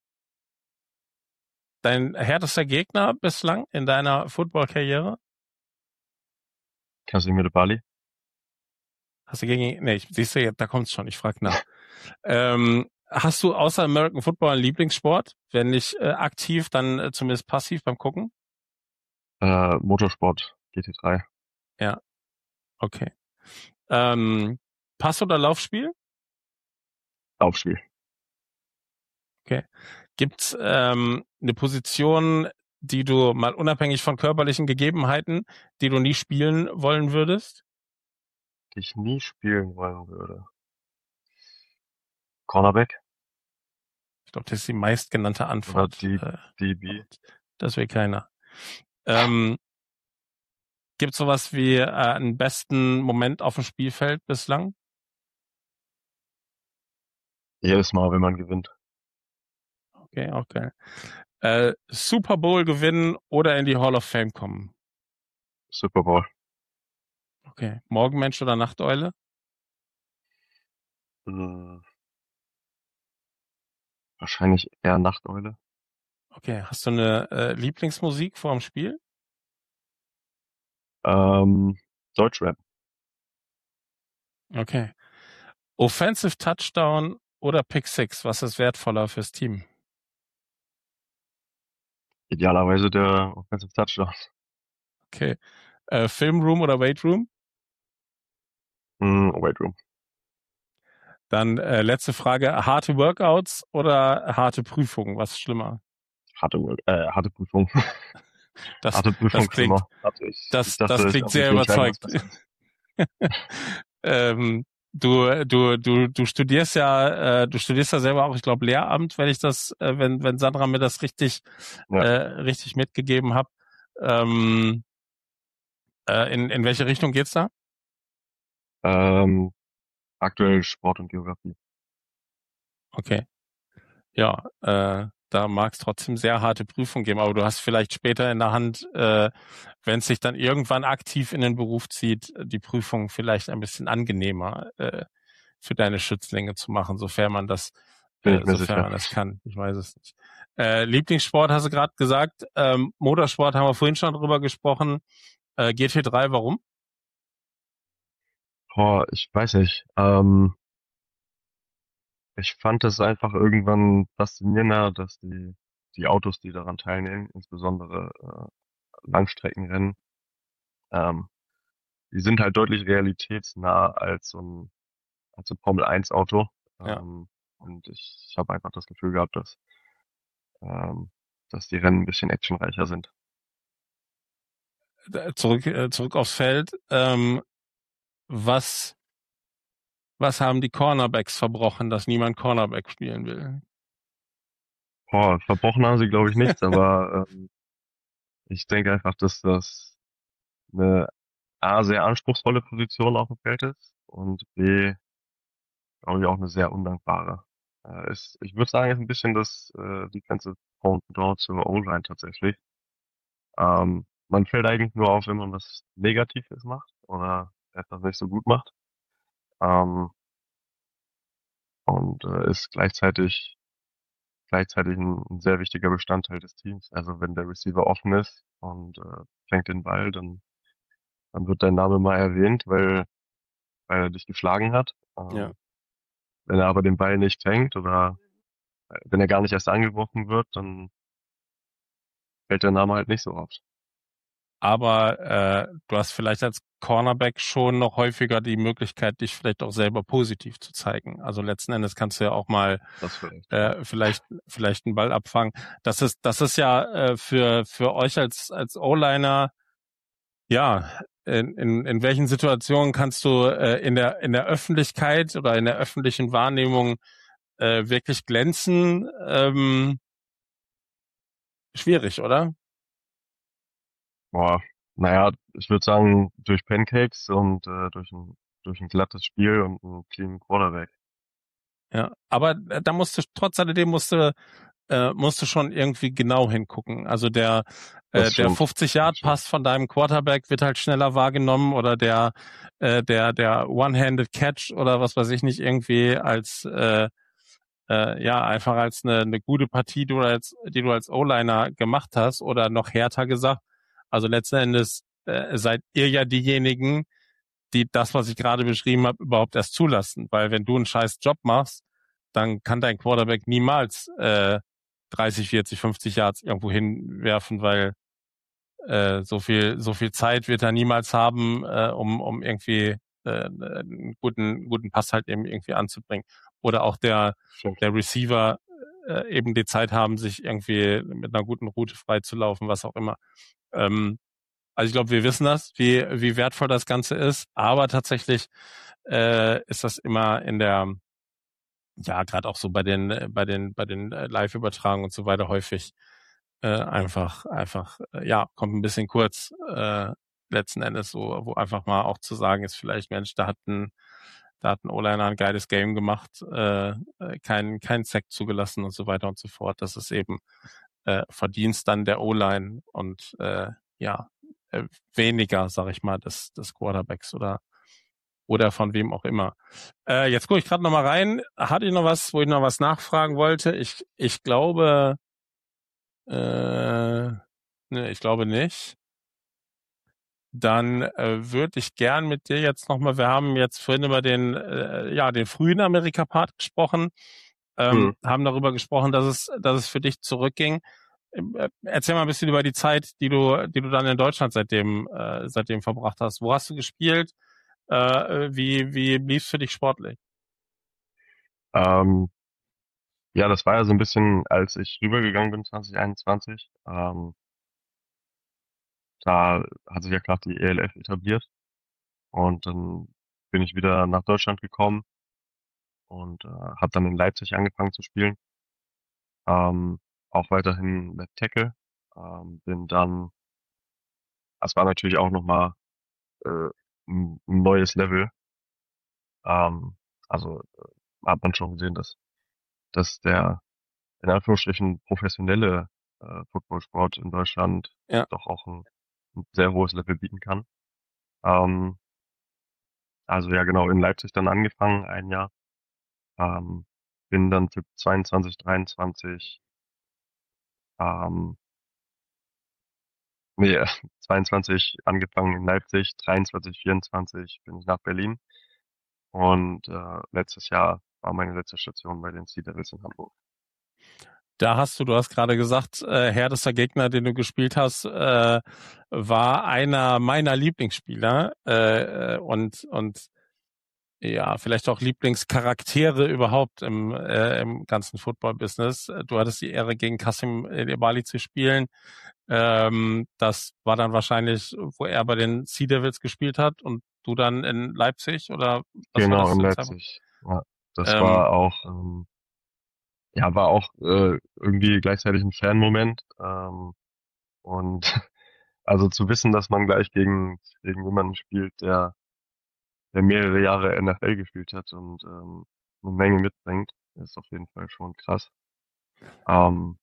Dein härtester Gegner bislang in deiner Footballkarriere? Casimir Bali. Hast du siehst du, da kommt's schon, ich frage nach. Hast du außer American Football einen Lieblingssport? Wenn nicht aktiv, dann zumindest passiv beim Gucken? Motorsport, GT3, Ja, okay. Pass- oder Laufspiel? Laufspiel. Okay. Gibt's eine Position, die du mal unabhängig von körperlichen Gegebenheiten, die du nie spielen wollen würdest? Die ich nie spielen wollen würde. Cornerback Ich glaube, das ist die meistgenannte oder Antwort. DB. Das will keiner. Ähm, Gibt sowas wie einen besten Moment auf dem Spielfeld bislang? Jedes Mal, wenn man gewinnt. Okay, okay. Super Bowl gewinnen oder in die Hall of Fame kommen? Super Bowl. Okay. Morgenmensch oder Nachteule? Hm, wahrscheinlich eher Nachteule. Okay. Hast du eine Lieblingsmusik vor dem Spiel? Ähm, Deutschrap. Okay. Offensive Touchdown oder Pick Six, was ist wertvoller fürs Team? Idealerweise der Offensive Touchdown. Okay. Film Room oder Weight Room? Weight Room. Dann letzte Frage, harte Workouts oder harte Prüfungen? Was ist schlimmer? Harte Prüfung. Das, Harte Prüfung das klingt, schlimmer. Ich das dachte, klingt auf mich sehr will keiner überzeugt. was besser. Du studierst ja selber auch, ich glaube, Lehramt, wenn ich das, wenn Sandra mir das richtig mitgegeben hat. In welche Richtung geht's da? Aktuell Sport und Geografie. Okay. Ja, da mag es trotzdem sehr harte Prüfungen geben, aber du hast vielleicht später in der Hand, wenn es sich dann irgendwann aktiv in den Beruf zieht, die Prüfung vielleicht ein bisschen angenehmer für deine Schützlinge zu machen, sofern man das kann. Ich weiß es nicht. Lieblingssport hast du gerade gesagt. Motorsport haben wir vorhin schon drüber gesprochen. GT3, warum? Ich weiß nicht. Ich fand es einfach irgendwann faszinierender, dass die Autos, die daran teilnehmen, insbesondere Langstreckenrennen, ähm, die sind halt deutlich realitätsnah als so ein Formel-1-Auto. Ja. Und ich habe einfach das Gefühl gehabt, dass die Rennen ein bisschen actionreicher sind. Zurück aufs Feld. Was haben die Cornerbacks verbrochen, dass niemand Cornerback spielen will? Verbrochen haben sie, glaube ich, nichts, aber ich denke einfach, dass das eine A, sehr anspruchsvolle Position auf dem Feld ist und B, glaube ich, auch eine sehr undankbare. Ich würde sagen, ist ein bisschen das Defensive Pendant zur O-Line tatsächlich. Man fällt eigentlich nur auf, wenn man was Negatives macht oder etwas nicht so gut macht. Ähm, und ist gleichzeitig ein sehr wichtiger Bestandteil des Teams. Also wenn der Receiver offen ist und fängt den Ball, dann wird dein Name mal erwähnt, weil er dich geschlagen hat. Ja. Wenn er aber den Ball nicht fängt oder wenn er gar nicht erst angeworfen wird, dann fällt der Name halt nicht so oft. Aber du hast vielleicht als Cornerback schon noch häufiger die Möglichkeit, dich vielleicht auch selber positiv zu zeigen. Also letzten Endes kannst du ja auch mal Das vielleicht. vielleicht einen Ball abfangen. Das ist ja für euch als O-Liner, ja, in welchen Situationen kannst du in der Öffentlichkeit oder in der öffentlichen Wahrnehmung wirklich glänzen? Schwierig, oder? Boah, naja, ich würde sagen, durch Pancakes und durch ein glattes Spiel und einen cleanen Quarterback. Ja, aber da trotz alledem musst du schon irgendwie genau hingucken. Also der Das der stimmt. 50-Yard-Pass von deinem Quarterback wird halt schneller wahrgenommen oder der One-Handed Catch oder was weiß ich nicht irgendwie als ja einfach als eine gute Partie, die du als O-Liner gemacht hast oder noch härter gesagt. Also letzten Endes seid ihr ja diejenigen, die das, was ich gerade beschrieben habe, überhaupt erst zulassen. Weil wenn du einen scheiß Job machst, dann kann dein Quarterback niemals 30, 40, 50 Yards irgendwo hinwerfen, weil so viel Zeit wird er niemals haben, um irgendwie einen guten Pass halt eben irgendwie anzubringen. Oder auch der Stimmt. Receiver eben die Zeit haben, sich irgendwie mit einer guten Route freizulaufen, was auch immer. Also ich glaube, wir wissen das, wie wertvoll das Ganze ist, aber tatsächlich ist das immer in der, ja, gerade auch so bei den Live-Übertragungen und so weiter häufig ja, kommt ein bisschen kurz letzten Endes so, wo einfach mal auch zu sagen ist, vielleicht, Mensch, da hat ein O-Liner ein geiles Game gemacht, kein Sack zugelassen und so weiter und so fort. Das ist eben Verdienst dann der O-Line und ja, weniger, sag ich mal, des Quarterbacks oder von wem auch immer. Jetzt gucke ich gerade noch mal rein. Hatte ich noch was, wo ich noch was nachfragen wollte? Ich glaube, ne, ich glaube nicht. dann würde ich gern mit dir jetzt nochmal, wir haben jetzt vorhin über den frühen Amerika-Part gesprochen, haben darüber gesprochen, dass es für dich zurückging. Erzähl mal ein bisschen über die Zeit, die du dann in Deutschland seitdem verbracht hast. Wo hast du gespielt? Wie lief's für dich sportlich? Ähm, ja, das war ja so ein bisschen, als ich rübergegangen bin, 2021. Da hat sich ja klar die ELF etabliert und dann bin ich wieder nach Deutschland gekommen und habe dann in Leipzig angefangen zu spielen. Ähm, auch weiterhin mit Tackle. Bin dann, das war natürlich auch nochmal ein neues Level. Ähm, also hat man schon gesehen, dass der in Anführungsstrichen professionelle Footballsport in Deutschland Ja. doch auch ein sehr hohes Level bieten kann. Ähm, also ja genau, in Leipzig dann angefangen, ein Jahr. Ähm, bin dann für 22, 23, ähm, nee, 22 angefangen in Leipzig, 23, 24 bin ich nach Berlin und letztes Jahr war meine letzte Station bei den Sea Devils in Hamburg. Du hast gerade gesagt, härtester Gegner, den du gespielt hast, war einer meiner Lieblingsspieler und ja, vielleicht auch Lieblingscharaktere überhaupt im ganzen Football-Business. Du hattest die Ehre, gegen Kasim El-Ebali zu spielen. Das war dann wahrscheinlich, wo er bei den Sea Devils gespielt hat und du dann in Leipzig, oder was war Genau, das in zu dem Zeitpunkt? Leipzig. Ja, das Ähm, war auch, ja, war auch irgendwie gleichzeitig ein Fan-Moment. Und also zu wissen, dass man gleich gegen jemanden spielt, der mehrere Jahre NFL gespielt hat und eine Menge mitbringt, ist auf jeden Fall schon krass. Ähm,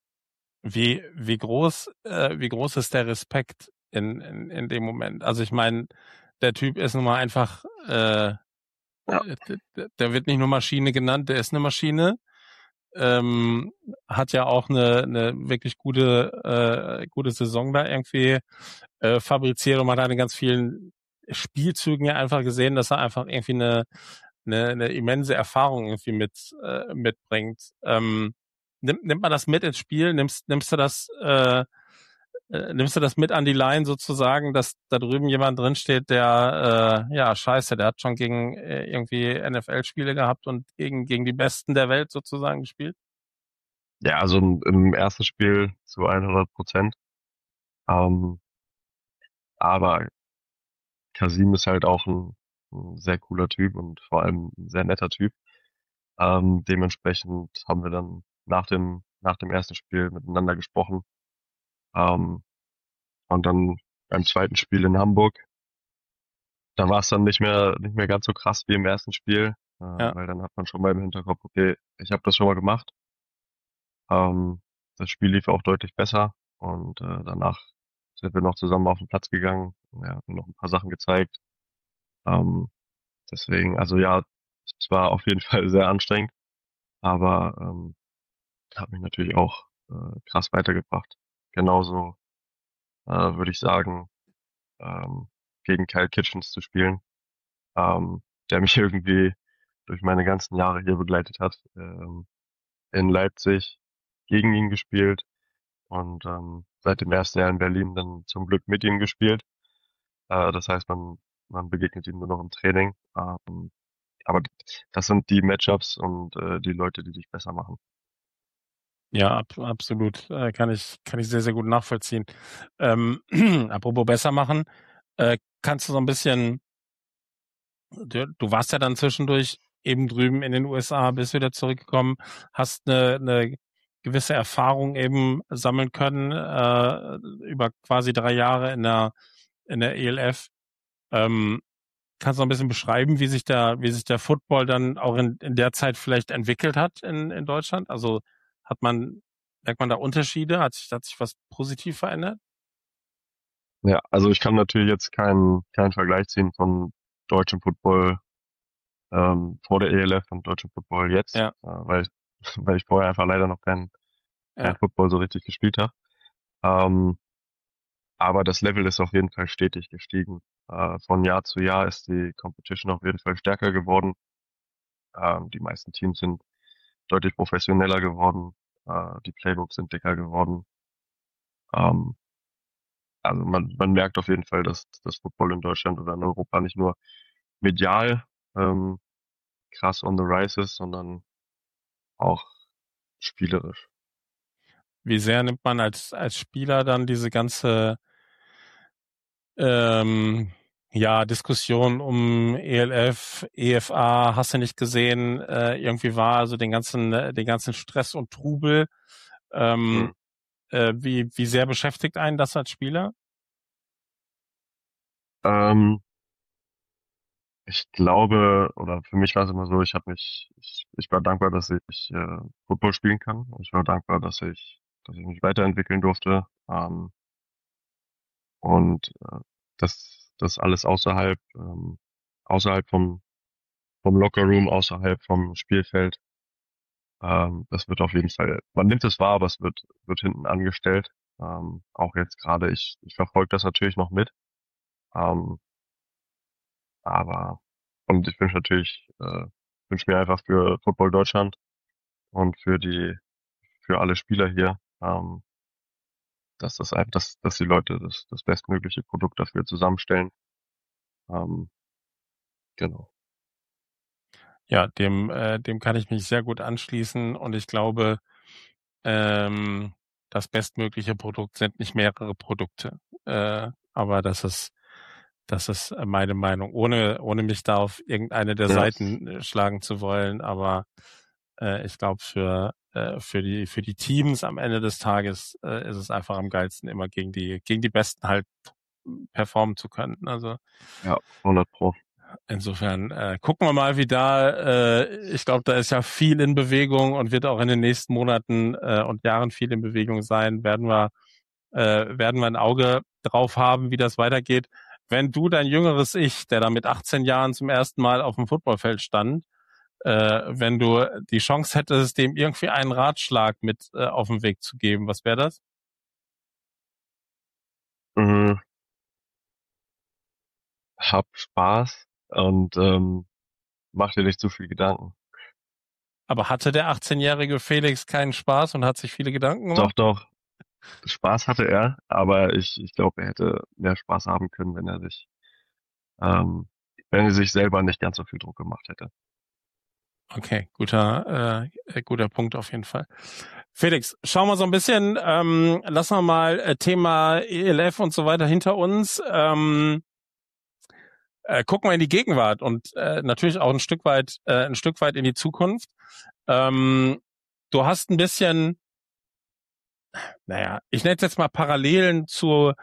wie groß ist der Respekt in dem Moment? Also ich meine, der Typ ist nun mal einfach, ja, der wird nicht nur Maschine genannt, der ist eine Maschine. Hat ja auch eine wirklich gute Saison da irgendwie fabriziert, und man hat in ganz vielen Spielzügen ja einfach gesehen, dass er einfach irgendwie eine immense Erfahrung irgendwie mitbringt. Nimmt man das mit ins Spiel? Nimmst du das mit an die Line sozusagen, dass da drüben jemand drinsteht, der, ja, scheiße, der hat schon gegen irgendwie NFL-Spiele gehabt und gegen die Besten der Welt sozusagen gespielt? ja, also im ersten Spiel zu 100%. Ähm, aber Kasim ist halt auch ein sehr cooler Typ und vor allem ein sehr netter Typ. Dementsprechend haben wir dann nach dem ersten Spiel miteinander gesprochen. Ähm, und dann beim zweiten Spiel in Hamburg, da war es dann nicht mehr ganz so krass wie im ersten Spiel, Ja. weil dann hat man schon mal im Hinterkopf, okay, ich habe das schon mal gemacht. Das Spiel lief auch deutlich besser und danach sind wir noch zusammen auf den Platz gegangen. Ja, haben noch ein paar Sachen gezeigt. Ähm, deswegen, also ja, es war auf jeden Fall sehr anstrengend, aber hat mich natürlich auch krass weitergebracht. Genauso würde ich sagen, ähm, gegen Kyle Kitchens zu spielen, der mich irgendwie durch meine ganzen Jahre hier begleitet hat. In Leipzig gegen ihn gespielt und seit dem ersten Jahr in Berlin dann zum Glück mit ihm gespielt. Das heißt, man begegnet ihm nur noch im Training. Aber das sind die Matchups und die Leute, die dich besser machen. Ja, absolut. Kann ich sehr, sehr gut nachvollziehen. Apropos besser machen, kannst du so ein bisschen, du warst ja dann zwischendurch eben drüben in den USA, bist wieder zurückgekommen, hast eine gewisse Erfahrung eben sammeln können, über quasi 3 Jahre in der ELF. Ähm, Kannst du noch ein bisschen beschreiben, wie sich der Football dann auch in der Zeit vielleicht entwickelt hat in Deutschland? Also merkt man da Unterschiede? Hat sich was positiv verändert? Ja, also ich kann natürlich jetzt keinen Vergleich ziehen von deutschem Football vor der ELF und deutschem Football jetzt, Ja, weil ich vorher einfach leider noch kein ja, Football so richtig gespielt habe. Ähm, Aber das Level ist auf jeden Fall stetig gestiegen. Von Jahr zu Jahr ist die Competition auf jeden Fall stärker geworden. Die meisten Teams sind deutlich professioneller geworden. Die Playbooks sind dicker geworden. Ähm, also man merkt auf jeden Fall, dass das Football in Deutschland oder in Europa nicht nur medial ähm, krass on the rise ist, sondern auch spielerisch. Wie sehr nimmt man als Spieler dann diese ganze Diskussion um ELF, EFA, hast du nicht gesehen, irgendwie war, also den ganzen Stress und Trubel. Hm. Wie sehr beschäftigt einen das als Spieler? Ähm, Ich glaube, oder für mich war es immer so, ich war dankbar, dass ich Football spielen kann. Ich war dankbar, dass ich mich weiterentwickeln durfte. Und das alles außerhalb vom Lockerroom, außerhalb vom Spielfeld. Das wird auf jeden Fall, man nimmt es wahr, aber wird hinten angestellt. Auch jetzt gerade, ich verfolge das natürlich noch mit. Ähm, aber, und ich wünsche mir einfach für Football Deutschland und für alle Spieler hier, dass die Leute das bestmögliche Produkt dafür zusammenstellen. Ähm, genau. Ja, dem kann ich mich sehr gut anschließen und ich glaube, das bestmögliche Produkt sind nicht mehrere Produkte. Aber das ist meine Meinung, ohne mich da auf irgendeine der Ja, Seiten schlagen zu wollen. Aber ich glaube, für die Teams am Ende des Tages ist es einfach am geilsten, immer gegen die Besten halt performen zu können. Also ja, 100 Pro. insofern gucken wir mal, wie ich glaube, da ist ja viel in Bewegung und wird auch in den nächsten Monaten und Jahren viel in Bewegung sein. Werden wir ein Auge drauf haben, wie das weitergeht. Wenn du dein jüngeres Ich, der da mit 18 Jahren zum ersten Mal auf dem Footballfeld stand, wenn du die Chance hättest, dem irgendwie einen Ratschlag mit auf den Weg zu geben, was wäre das? Mhm. Hab Spaß und mach dir nicht zu viel Gedanken. Aber hatte der 18-jährige Felix keinen Spaß und hat sich viele Gedanken Doch, gemacht? doch, Spaß hatte er, aber ich glaube, er hätte mehr Spaß haben können, ähm, wenn er sich selber nicht ganz so viel Druck gemacht hätte. Okay, guter Punkt auf jeden Fall. Felix, schauen wir so ein bisschen, lassen wir mal Thema ELF und so weiter hinter uns. Gucken wir in die Gegenwart und natürlich auch ein Stück weit in die Zukunft. Du hast ein bisschen, naja, ich nenne es jetzt mal Parallelen zu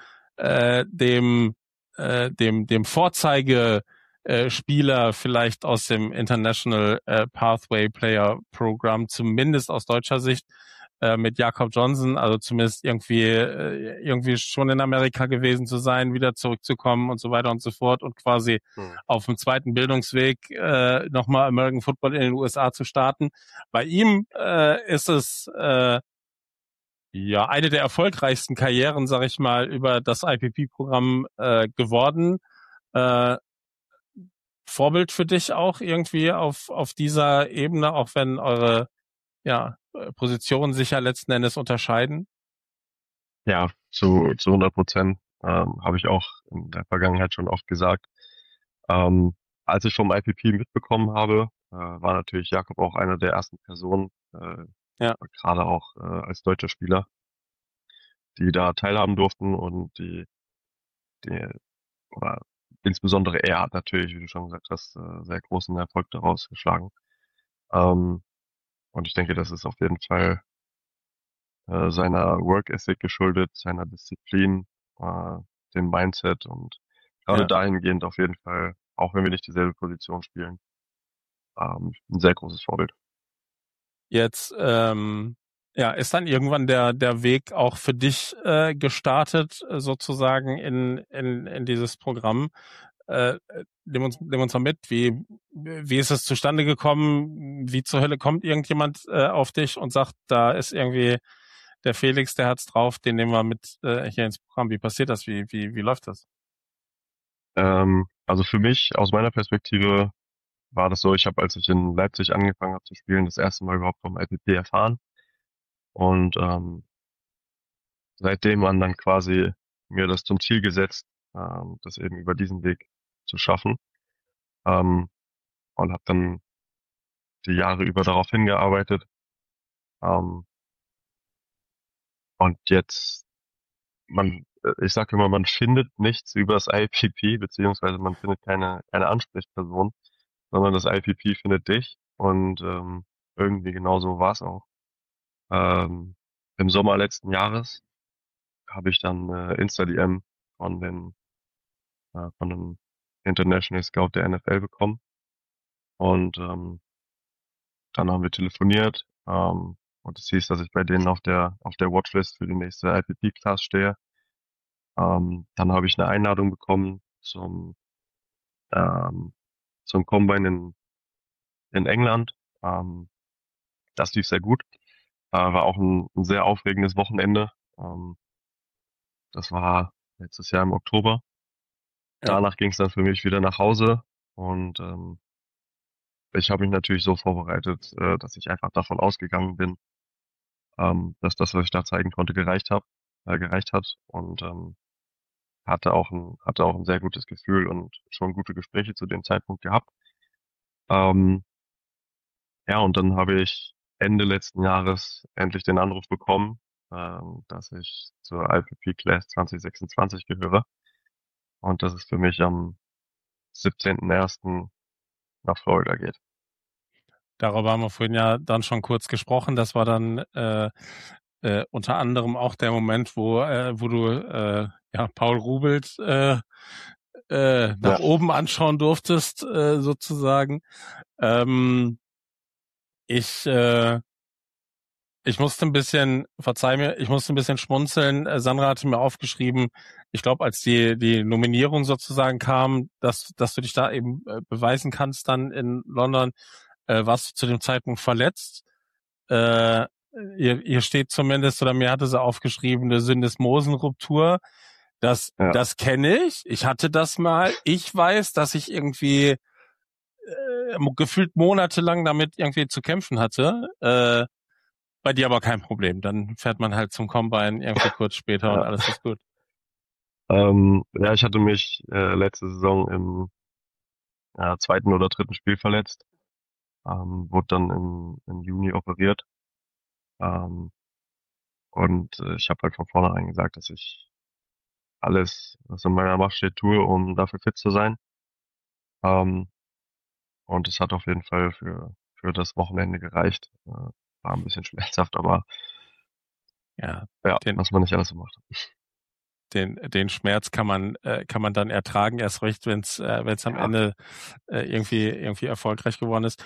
dem Vorzeige Spieler vielleicht aus dem International Pathway Player Program, zumindest aus deutscher Sicht, mit Jakob Johnson, also zumindest irgendwie schon in Amerika gewesen zu sein, wieder zurückzukommen und so weiter und so fort und quasi Hm. auf dem zweiten Bildungsweg nochmal American Football in den USA zu starten. Bei ihm ist es ja eine der erfolgreichsten Karrieren, sag ich mal, über das IPP-Programm geworden. Äh, Vorbild für dich auch irgendwie auf dieser Ebene, auch wenn eure Positionen sich ja letzten Endes unterscheiden? Ja, zu 100%, habe ich auch in der Vergangenheit schon oft gesagt. Ähm, Als ich vom IPP mitbekommen habe, war natürlich Jakob auch einer der ersten Personen, Ja, gerade auch als deutscher Spieler, die da teilhaben durften die oder insbesondere er hat natürlich, wie du schon gesagt hast, sehr großen Erfolg daraus geschlagen. Ähm, und ich denke, das ist auf jeden Fall seiner Work Ethic geschuldet, seiner Disziplin, dem Mindset und gerade ja. dahingehend auf jeden Fall, auch wenn wir nicht dieselbe Position spielen, ein sehr großes Vorbild. Jetzt ist dann irgendwann der Weg auch für dich gestartet, sozusagen in dieses Programm. Nimm uns mal mit, wie ist es zustande gekommen? Wie zur Hölle kommt irgendjemand auf dich und sagt, da ist irgendwie der Felix, der hat's drauf, den nehmen wir mit hier ins Programm. Wie passiert das? Wie läuft das? Also für mich, aus meiner Perspektive, war das so, ich habe, als ich in Leipzig angefangen habe zu spielen, das erste Mal überhaupt vom IPP erfahren. Und seitdem an dann quasi mir das zum Ziel gesetzt, das eben über diesen Weg zu schaffen. Ähm, und habe dann die Jahre über darauf hingearbeitet. Ähm, und jetzt, ich sage immer, man findet nichts über das IPP, beziehungsweise man findet keine Ansprechperson, sondern das IPP findet dich. Und irgendwie genauso war es auch. Im Sommer letzten Jahres habe ich dann Insta-DM von einem International Scout der NFL bekommen. Und dann haben wir telefoniert. Und es hieß, dass ich bei denen auf der Watchlist für die nächste IPP-Class stehe. Dann habe ich eine Einladung bekommen ähm, zum Combine in England. Ähm, Das lief sehr gut. War auch ein sehr aufregendes Wochenende. Ähm, Das war letztes Jahr im Oktober. Ja. Danach ging es dann für mich wieder nach Hause und ich habe mich natürlich so vorbereitet, dass ich einfach davon ausgegangen bin, dass das, was ich da zeigen konnte, gereicht hat und hatte auch ein sehr gutes Gefühl und schon gute Gespräche zu dem Zeitpunkt gehabt. Ähm, ja, und dann habe ich Ende letzten Jahres endlich den Anruf bekommen, dass ich zur IPP Class 2026 gehöre und dass es für mich am 17.01. nach Florida geht. Darüber haben wir vorhin ja dann schon kurz gesprochen. Das war dann unter anderem auch der Moment, wo du ja Paul Rubelt nach Ja, oben anschauen durftest, sozusagen. Ähm, ich ich musste ein bisschen, verzeih mir, ich musste ein bisschen schmunzeln. Sandra hatte mir aufgeschrieben, ich glaube, als die Nominierung sozusagen kam, dass du dich da eben beweisen kannst dann in London, warst du zu dem Zeitpunkt verletzt. Äh, ihr steht zumindest, oder mir hatte sie aufgeschrieben, eine Syndesmosenruptur. ja. Das kenne ich. Ich hatte das mal. Ich weiß, dass ich irgendwie gefühlt monatelang damit irgendwie zu kämpfen hatte. Bei dir aber kein Problem. Dann fährt man halt zum Combine irgendwie kurz später und Ja. alles ist gut. Ja, ich hatte mich letzte Saison im zweiten oder dritten Spiel verletzt, wurde dann im Juni operiert und ich habe halt von vornherein gesagt, dass ich alles, was in meiner Macht steht, tue, um dafür fit zu sein. Ähm, und es hat auf jeden Fall für das Wochenende gereicht. War ein bisschen schmerzhaft, aber Ja, ja, den, was man nicht alles so macht. den Schmerz kann man dann ertragen, erst recht, wenn's am Ja, Ende irgendwie erfolgreich geworden ist.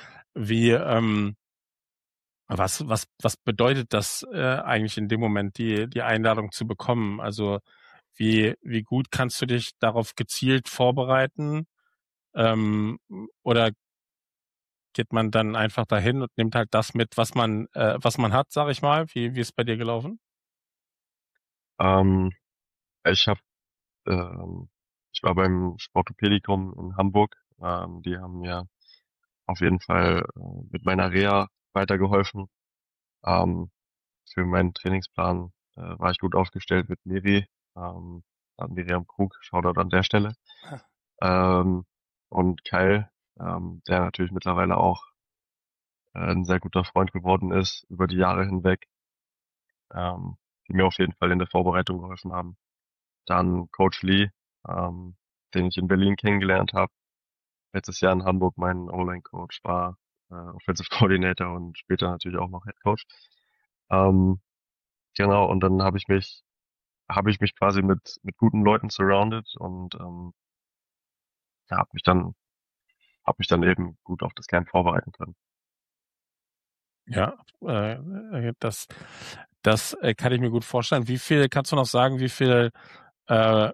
Was bedeutet das eigentlich in dem Moment, die Einladung zu bekommen? Also wie gut kannst du dich darauf gezielt vorbereiten? Oder geht man dann einfach dahin und nimmt halt das mit, was man hat, sag ich mal? Wie ist bei dir gelaufen? ähm, ich habe ähm, ich war beim Sportopädikum in Hamburg. Die haben mir auf jeden Fall mit meiner Reha weitergeholfen. Ähm, für meinen Trainingsplan war ich gut aufgestellt mit Miri, an Miriam Krug, Shoutout an der Stelle. Ähm, und Kyle, der natürlich mittlerweile auch ein sehr guter Freund geworden ist über die Jahre hinweg, die mir auf jeden Fall in der Vorbereitung geholfen haben. Dann Coach Lee, ähm, den ich in Berlin kennengelernt habe. Letztes Jahr in Hamburg mein Online-Coach war, Offensive Coordinator und später natürlich auch noch Head Coach. Ähm, genau, und dann habe ich mich quasi mit guten Leuten surrounded und ja, habe mich dann eben gut auf das Camp vorbereiten können. Ja, das kann ich mir gut vorstellen. Kannst du noch sagen, äh,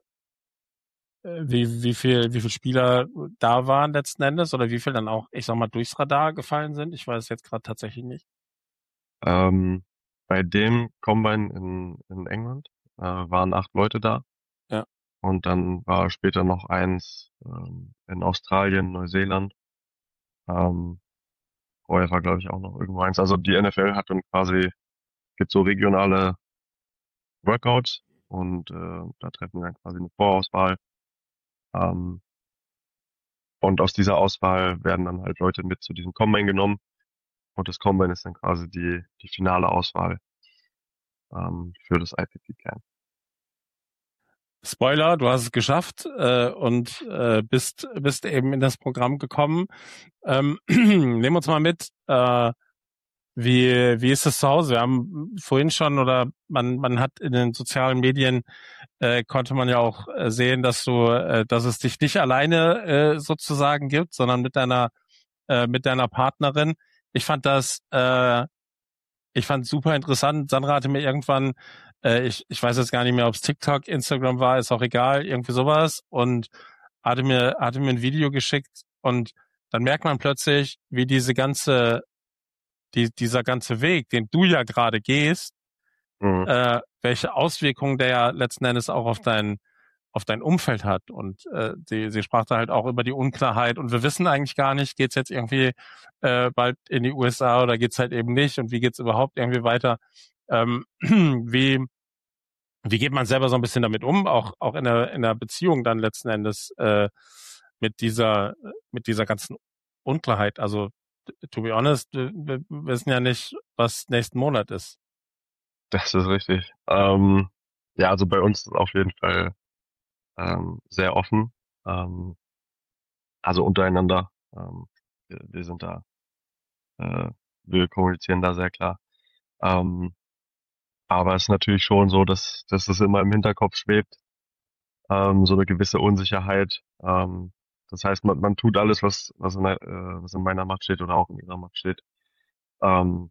wie viel Spieler da waren letzten Endes oder wie viel dann auch, ich sag mal, durchs Radar gefallen sind? Ich weiß es jetzt gerade tatsächlich nicht. Ähm, bei dem Combine in England waren 8 Leute da. Ja. Und dann war später noch eins in Australien, Neuseeland. Vorher war, glaube ich, auch noch irgendwo eins. Also die NFL hat dann quasi, gibt so regionale Workouts und da treffen wir dann quasi eine Vorauswahl. Ähm, und aus dieser Auswahl werden dann halt Leute mit zu diesem Combine genommen. Und das Combine ist dann quasi die finale Auswahl für das IPP Camp. Spoiler, du hast es geschafft und bist eben in das Programm gekommen. Nehmen uns mal mit, wie ist es zu Hause? Wir haben vorhin schon oder man hat in den sozialen Medien konnte man ja auch sehen, dass dass es dich nicht alleine sozusagen gibt, sondern mit deiner Partnerin. Ich fand ich fand super interessant. Sandra hatte mir irgendwann, ich weiß jetzt gar nicht mehr, ob es TikTok, Instagram war, ist auch egal, irgendwie sowas und hatte mir ein Video geschickt und dann merkt man plötzlich, wie dieser ganze Weg, den du ja gerade gehst, Mhm. welche Auswirkungen der ja letzten Endes auch auf dein Umfeld hat. Und sie sprach da halt auch über die Unklarheit und wir wissen eigentlich gar nicht, geht's jetzt irgendwie bald in die USA oder geht's halt eben nicht und wie geht's überhaupt irgendwie weiter? Wie geht man selber so ein bisschen damit um, auch in der Beziehung dann letzten Endes mit mit dieser ganzen Unklarheit? Also to be honest, wir wissen ja nicht, was nächsten Monat ist. Das ist richtig. Ja, also bei uns ist es auf jeden Fall sehr offen. Ähm, also untereinander. Wir sind da, äh, wir kommunizieren da sehr klar. Ähm, aber es ist natürlich schon so, dass es immer im Hinterkopf schwebt, so eine gewisse Unsicherheit. Das heißt, man tut alles, was in meiner Macht steht oder auch in ihrer Macht steht, ähm,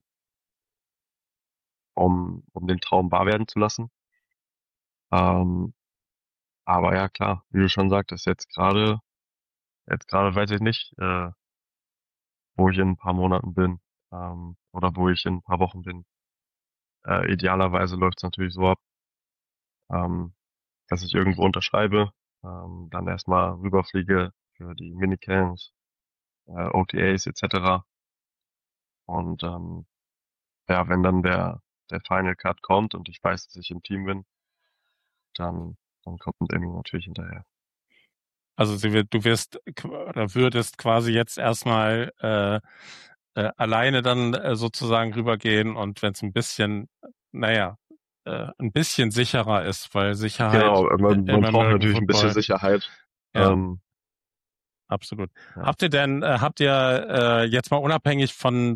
um den Traum wahr werden zu lassen. Ähm, aber ja, klar, wie du schon sagtest, jetzt gerade weiß ich nicht, wo ich in ein paar Monaten bin, oder wo ich in ein paar Wochen bin. Idealerweise läuft es natürlich so ab, ähm, dass ich irgendwo unterschreibe, dann erstmal rüberfliege für die Minicamps, OTAs etc. Und ja, wenn dann der Final Cut kommt und ich weiß, dass ich im Team bin, dann kommt Emmy natürlich hinterher. Also du wirst oder würdest quasi jetzt erstmal alleine dann sozusagen rübergehen und wenn es ein bisschen, naja, ein bisschen sicherer ist, weil Sicherheit Genau, man im braucht American natürlich ein bisschen Football, Sicherheit. ja, absolut. Ja. Habt ihr jetzt mal unabhängig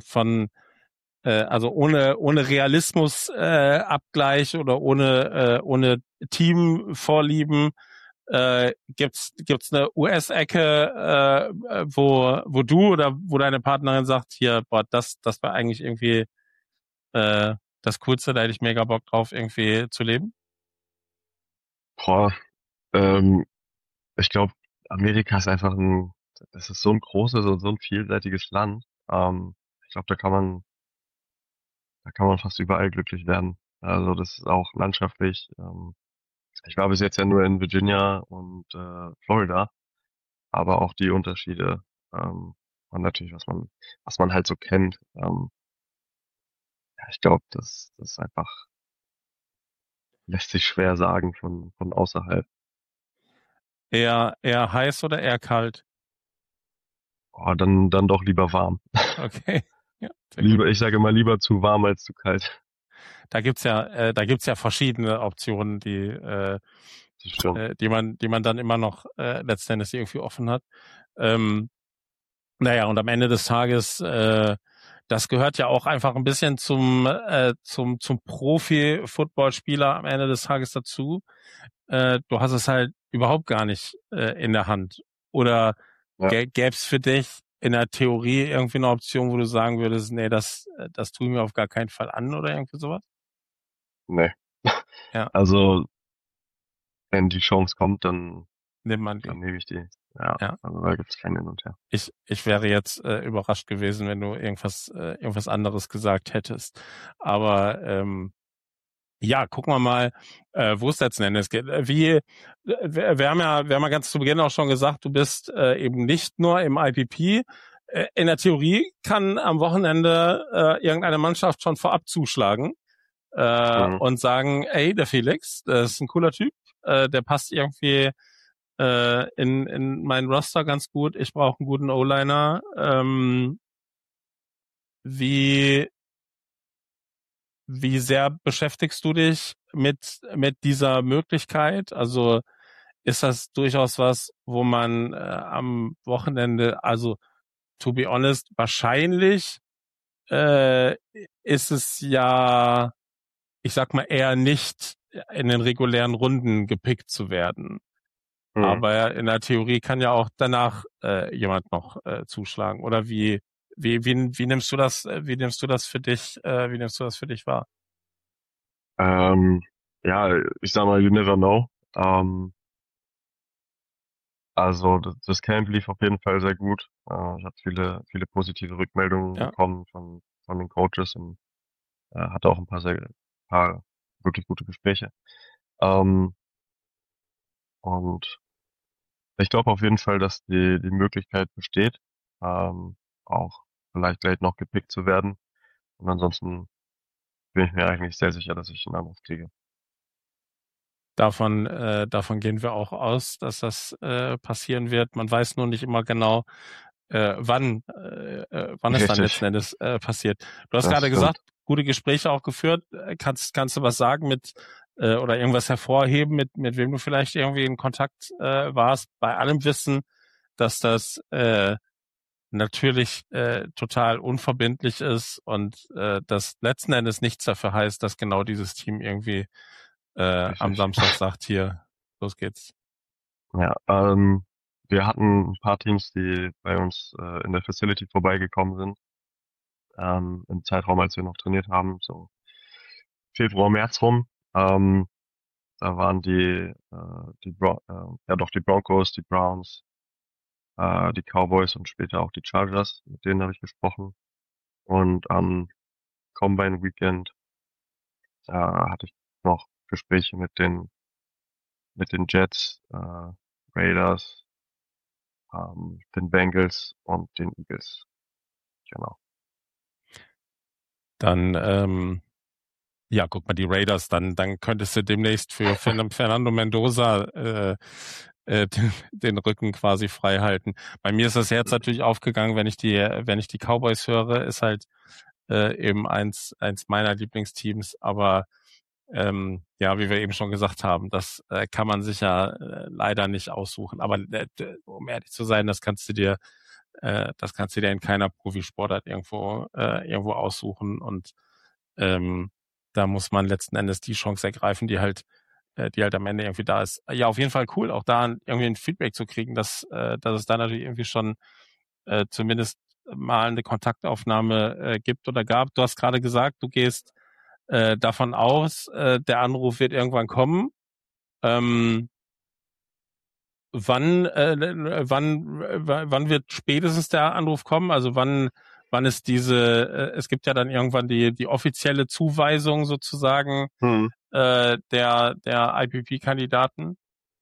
also ohne Realismus Abgleich oder ohne Teamvorlieben, gibt's eine US-Ecke, wo du oder wo deine Partnerin sagt, hier, boah, das war eigentlich irgendwie das Coolste, da hätte ich mega Bock drauf, irgendwie zu leben? Boah, ähm, ich glaube, Amerika ist einfach das ist so ein großes und so ein vielseitiges Land. Ich glaube, da kann man fast überall glücklich werden. Also das ist auch landschaftlich. Ich war bis jetzt ja nur in Virginia und Florida, aber auch die Unterschiede und natürlich, was man halt so kennt. Ja, ich glaube, das ist einfach lässt sich schwer sagen von außerhalb. Eher heiß oder eher kalt? Oh, dann doch lieber warm. Okay, ja, sehr gut. Ich sage mal lieber zu warm als zu kalt. Da gibt's ja verschiedene Optionen, Das stimmt. die man dann immer noch letzten Endes irgendwie offen hat. Ähm, Naja, und am Ende des Tages, das gehört ja auch einfach ein bisschen zum Profi-Footballspieler am Ende des Tages dazu. Du hast es halt überhaupt gar nicht in der Hand. Oder Ja, gäbe es für dich in der Theorie irgendwie eine Option, wo du sagen würdest, nee, das tue ich mir auf gar keinen Fall an oder irgendwie sowas? nee. Ja, Also, wenn die Chance kommt, nimmt man die. Dann nehme ich die. Ja, Ja. also da gibt's kein Hin und Her. Ich wäre jetzt überrascht gewesen, wenn du irgendwas anderes gesagt hättest. Aber ja, gucken wir mal, wo es letzten Endes geht. Wir haben ja ganz zu Beginn auch schon gesagt, du bist eben nicht nur im IPP. In der Theorie kann am Wochenende irgendeine Mannschaft schon vorab zuschlagen und sagen, ey, der Felix, das ist ein cooler Typ, der passt irgendwie in meinen Roster ganz gut. Ich brauche einen guten O-Liner. Wie sehr beschäftigst du dich mit dieser Möglichkeit? Also ist das durchaus was, wo man am Wochenende, also to be honest, wahrscheinlich ist es ja, ich sag mal, eher nicht in den regulären Runden gepickt zu werden. Aber in der Theorie kann ja auch danach jemand noch zuschlagen. Oder wie nimmst du das? Wie nimmst du das für dich? Wie nimmst du das für dich wahr? Ja, ich sag mal, you never know. Also das Camp lief auf jeden Fall sehr gut. Ich habe viele positive Rückmeldungen bekommen von den Coaches und hatte auch ein paar wirklich gute Gespräche. Und ich glaube auf jeden Fall, dass die Möglichkeit besteht, auch vielleicht gleich noch gepickt zu werden. Und ansonsten bin ich mir eigentlich sehr sicher, dass ich einen Anruf kriege. Davon gehen wir auch aus, dass das passieren wird. Man weiß nur nicht immer genau, wann es dann letzten Endes passiert. Du hast gerade gesagt, gute Gespräche auch geführt. Kannst du was sagen oder irgendwas hervorheben, mit wem du vielleicht irgendwie in Kontakt warst, bei allem Wissen, dass das natürlich total unverbindlich ist und das letzten Endes nichts dafür heißt, dass genau dieses Team irgendwie am Samstag sagt, hier, los geht's. Ja, wir hatten ein paar Teams, die bei uns in der Facility vorbeigekommen sind, im Zeitraum, als wir noch trainiert haben, so Februar, März rum. Da waren die Broncos, die Browns, die Cowboys und später auch die Chargers, mit denen habe ich gesprochen. Und am Combine Weekend hatte ich noch Gespräche mit den Jets, Raiders, den Bengals und den Eagles. Genau. Dann, ja, guck mal, die Raiders, dann könntest du demnächst für Fernando Mendoza den Rücken quasi frei halten. Bei mir ist das Herz natürlich aufgegangen, wenn ich die Cowboys höre, ist halt eben eins meiner Lieblingsteams, aber ja, wie wir eben schon gesagt haben, das kann man sich ja leider nicht aussuchen. Aber um ehrlich zu sein, das kannst du dir in keiner Profisportart irgendwo aussuchen. Und da muss man letzten Endes die Chance ergreifen, die halt am Ende irgendwie da ist. Ja, auf jeden Fall cool, auch da irgendwie ein Feedback zu kriegen, dass es da natürlich irgendwie schon zumindest mal eine Kontaktaufnahme gibt oder gab. Du hast gerade gesagt, du gehst davon aus, der Anruf wird irgendwann kommen. Wann wird spätestens der Anruf kommen? Also wann ist es gibt ja dann irgendwann die offizielle Zuweisung sozusagen der IPP-Kandidaten?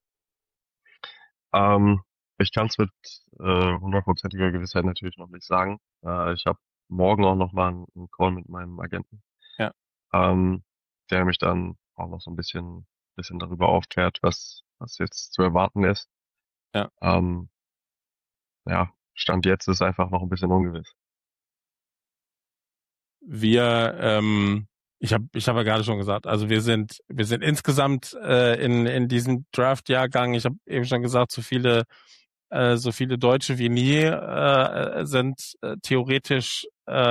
Ich kann es mit 100%iger Gewissheit natürlich noch nicht sagen. Ich habe morgen auch noch mal einen Call mit meinem Agenten. Ja. Der mich dann auch noch so ein bisschen darüber aufklärt, was jetzt zu erwarten ist. Ja. Ja, Stand jetzt ist einfach noch ein bisschen ungewiss. Ich habe ja gerade schon gesagt, also wir sind insgesamt in diesem Draft-Jahrgang, ich habe eben schon gesagt, so viele Deutsche wie nie sind theoretisch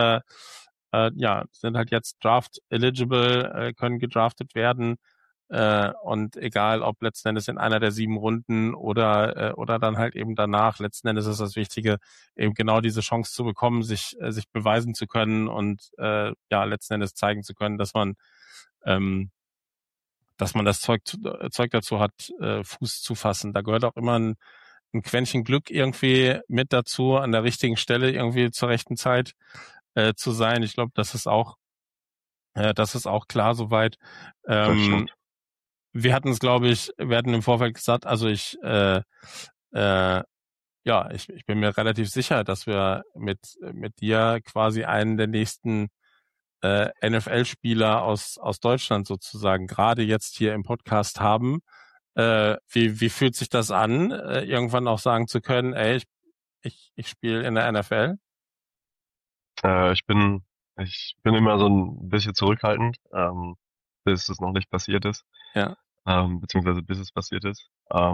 sind halt jetzt draft eligible, können gedraftet werden. Und egal, ob letzten Endes in einer der 7 Runden oder dann halt eben danach, letzten Endes ist das Wichtige, eben genau diese Chance zu bekommen, sich beweisen zu können und letzten Endes zeigen zu können, dass man dass man das Zeug dazu hat, Fuß zu fassen. Da gehört auch immer ein Quäntchen Glück irgendwie mit dazu, an der richtigen Stelle irgendwie zur rechten Zeit zu sein. Ich glaube, das ist auch klar soweit. Das stimmt. Wir hatten es, glaube ich, wir hatten im Vorfeld gesagt, also ich bin mir relativ sicher, dass wir mit dir quasi einen der nächsten NFL-Spieler aus Deutschland sozusagen gerade jetzt hier im Podcast haben. Wie fühlt sich das an, irgendwann auch sagen zu können, ey, ich spiele in der NFL? Ich bin immer so ein bisschen zurückhaltend, bis es noch nicht passiert ist, Ja, beziehungsweise bis es passiert ist.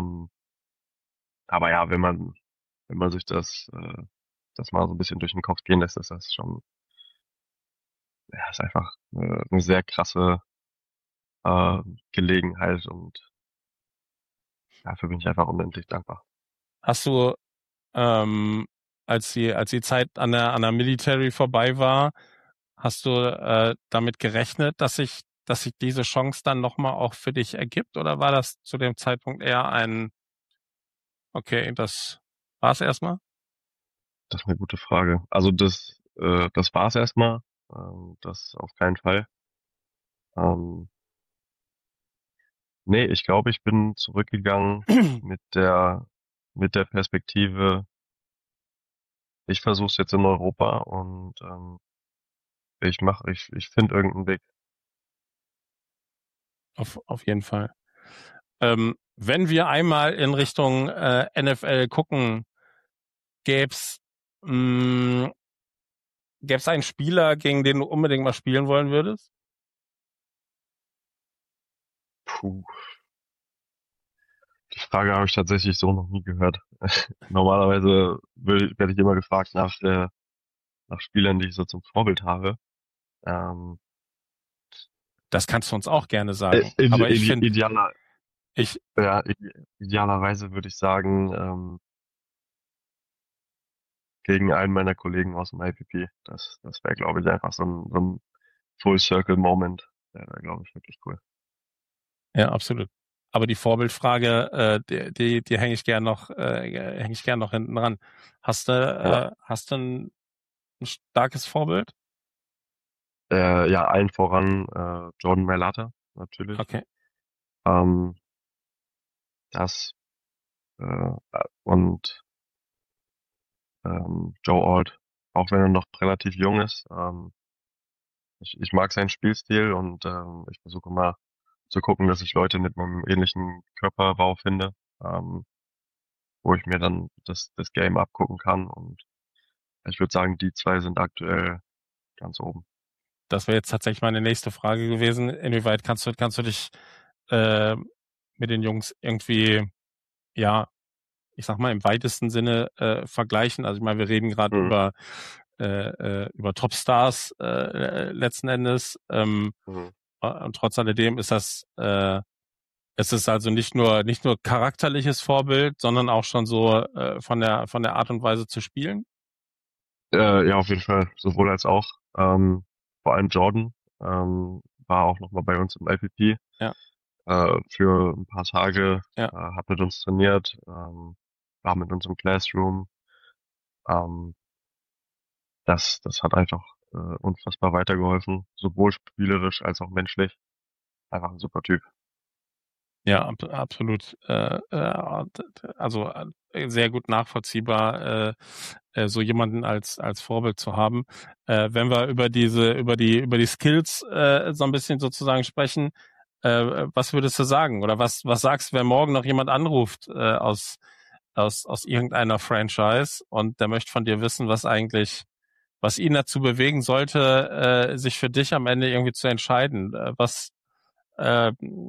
Aber ja, wenn man sich das mal so ein bisschen durch den Kopf gehen lässt, ist das schon, ja, ist einfach eine sehr krasse äh, Gelegenheit und dafür bin ich einfach unendlich dankbar. hast du, ähm, als die Zeit an der Military vorbei war, hast du damit gerechnet, dass sich diese Chance dann nochmal auch für dich ergibt? Oder war das zu dem Zeitpunkt eher okay, das war's erstmal? Das ist eine gute Frage. Also das war's erstmal. Das auf keinen Fall. Ähm, nee, ich glaube, ich bin zurückgegangen mit mit der Perspektive, ich versuche es jetzt in Europa und ich finde irgendeinen Weg. Auf jeden Fall. Wenn wir einmal in Richtung NFL gucken, gäb's mh, gäb's einen Spieler, gegen den du unbedingt mal spielen wollen würdest? Puh, die Frage habe ich tatsächlich so noch nie gehört. Normalerweise werde ich immer gefragt nach Spielern, die ich so zum Vorbild habe. Ähm, Das kannst du uns auch gerne sagen. Aber ich finde, idealer, ich, ja, idealerweise würde ich sagen, gegen einen meiner Kollegen aus dem IPP. Das wäre, glaube ich, einfach so ein Full Circle Moment. Der wäre, glaube ich, wirklich cool. ja, absolut. Aber die Vorbildfrage, die hänge ich gern noch hinten dran. Ja, Hast du ein starkes Vorbild? ja, allen voran Jordan Mailata, natürlich. Okay. Ähm, das und Joe Alt, auch wenn er noch relativ jung ist. Ich mag seinen Spielstil und ich versuche immer zu gucken, dass ich Leute mit einem ähnlichen Körperbau finde, wo ich mir dann das Game abgucken kann. Und ich würde sagen, die zwei sind aktuell ganz oben. Das wäre jetzt tatsächlich meine nächste Frage gewesen. Inwieweit kannst du dich äh, mit den Jungs irgendwie, ja, ich sag mal, im weitesten Sinne vergleichen? Also ich meine, wir reden gerade Mhm. über Topstars letzten Endes. Mhm. Und trotz alledem es ist also nicht nur charakterliches Vorbild, sondern auch schon so von der Art und Weise zu spielen. Ja, auf jeden Fall, sowohl als auch. Vor allem Jordan war auch nochmal bei uns im LPP Ja, für ein paar Tage, ja. hat mit uns trainiert, war mit uns im Classroom. Ähm, das hat einfach unfassbar weitergeholfen, sowohl spielerisch als auch menschlich. Einfach ein super Typ. Ja, absolut. Also sehr gut nachvollziehbar, so jemanden als Vorbild zu haben. Wenn wir über die Skills so ein bisschen sozusagen sprechen, was würdest du sagen? Oder was sagst du, wenn morgen noch jemand anruft aus irgendeiner Franchise und der möchte von dir wissen, was ihn dazu bewegen sollte, sich für dich am Ende irgendwie zu entscheiden? Äh,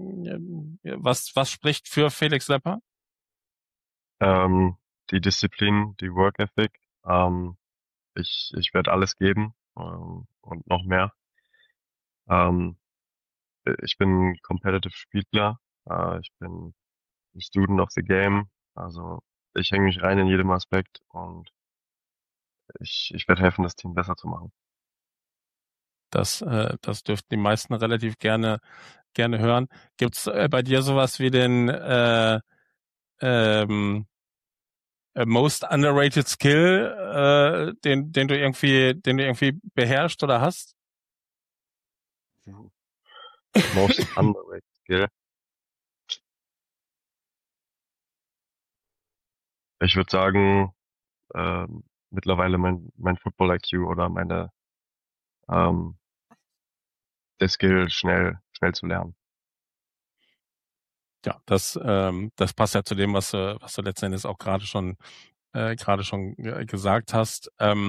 was spricht für Felix Lepper? Ähm, die Disziplin, die Work Ethic. Ähm, ich werde alles geben und noch mehr. Ähm, ich bin Competitive Spieler. Ich bin ein Student of the Game. Also ich hänge mich rein in jedem Aspekt und ich werde helfen, das Team besser zu machen. Das dürften die meisten relativ gerne gerne hören. Gibt's bei dir sowas wie den most underrated Skill, den du irgendwie beherrschst oder hast? Most underrated Skill. Ich würde sagen, mittlerweile mein Football IQ oder der Skill schnell zu lernen. Ja, das passt ja zu dem, was du letzten Endes auch gerade schon gesagt hast.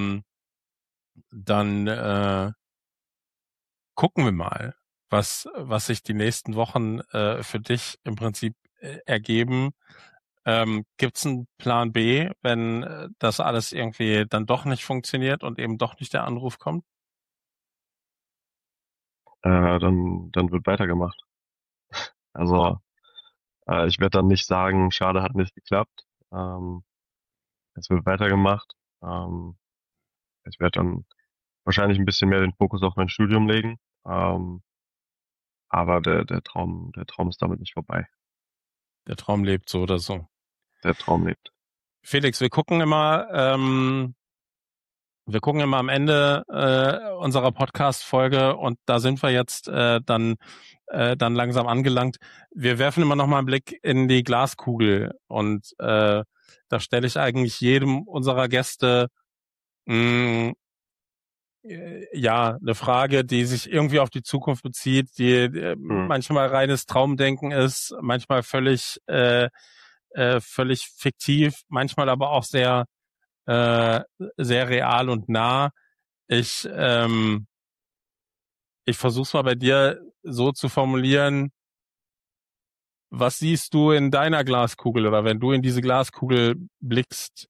Dann gucken wir mal, was sich die nächsten Wochen für dich im Prinzip ergeben. Gibt's einen Plan B, wenn das alles irgendwie dann doch nicht funktioniert und eben doch nicht der Anruf kommt? Dann wird weitergemacht. Also ich werde dann nicht sagen, schade, hat nicht geklappt. Es wird weitergemacht. Ich werde dann wahrscheinlich ein bisschen mehr den Fokus auf mein Studium legen. Aber der Traum ist damit nicht vorbei. Der Traum lebt so oder so. Der Traum lebt. Felix, wir gucken immer am Ende unserer Podcast-Folge und da sind wir jetzt dann langsam angelangt. Wir werfen immer noch mal einen Blick in die Glaskugel und da stelle ich eigentlich jedem unserer Gäste eine Frage, die sich irgendwie auf die Zukunft bezieht, die manchmal reines Traumdenken ist, manchmal völlig fiktiv, manchmal aber auch sehr real und nah. Ich versuch's mal bei dir so zu formulieren. Was siehst du in deiner Glaskugel oder wenn du in diese Glaskugel blickst?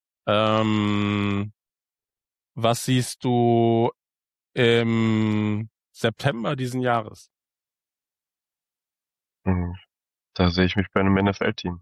Was siehst du im September diesen Jahres? Da sehe ich mich bei einem NFL-Team.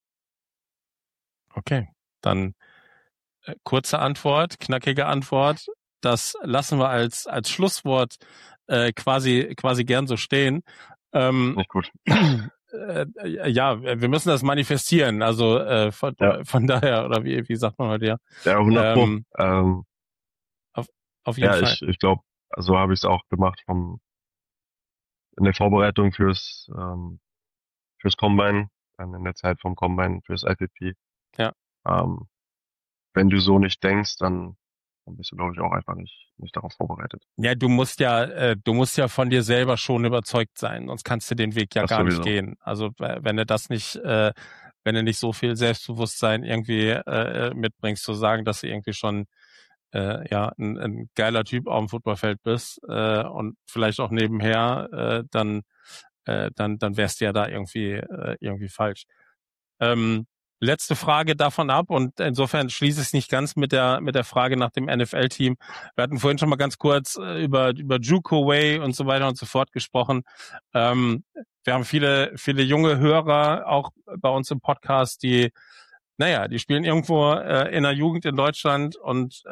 Okay, dann kurze Antwort, knackige Antwort. Das lassen wir als Schlusswort quasi gern so stehen. Nicht gut. Ja, wir müssen das manifestieren. Also von daher, oder wie sagt man heute ja? Ja, 100%. Auf jeden Fall. Ich glaube, so habe ich es auch gemacht in der Vorbereitung fürs Combine, dann in der Zeit vom Combine fürs IPP. Ja. Wenn du so nicht denkst, dann bist du, glaube ich, auch einfach nicht darauf vorbereitet. Ja, du musst ja von dir selber schon überzeugt sein, sonst kannst du den Weg ja gar nicht gehen. Also wenn du nicht so viel Selbstbewusstsein irgendwie mitbringst, zu sagen, dass du irgendwie schon ein geiler Typ auf dem Footballfeld bist und vielleicht auch nebenher, dann wärst du ja da irgendwie falsch. Letzte Frage davon ab und insofern schließe ich es nicht ganz mit der Frage nach dem NFL-Team. Wir hatten vorhin schon mal ganz kurz über JUCO Way und so weiter und so fort gesprochen. Wir haben viele junge Hörer auch bei uns im Podcast, die spielen irgendwo in der Jugend in Deutschland und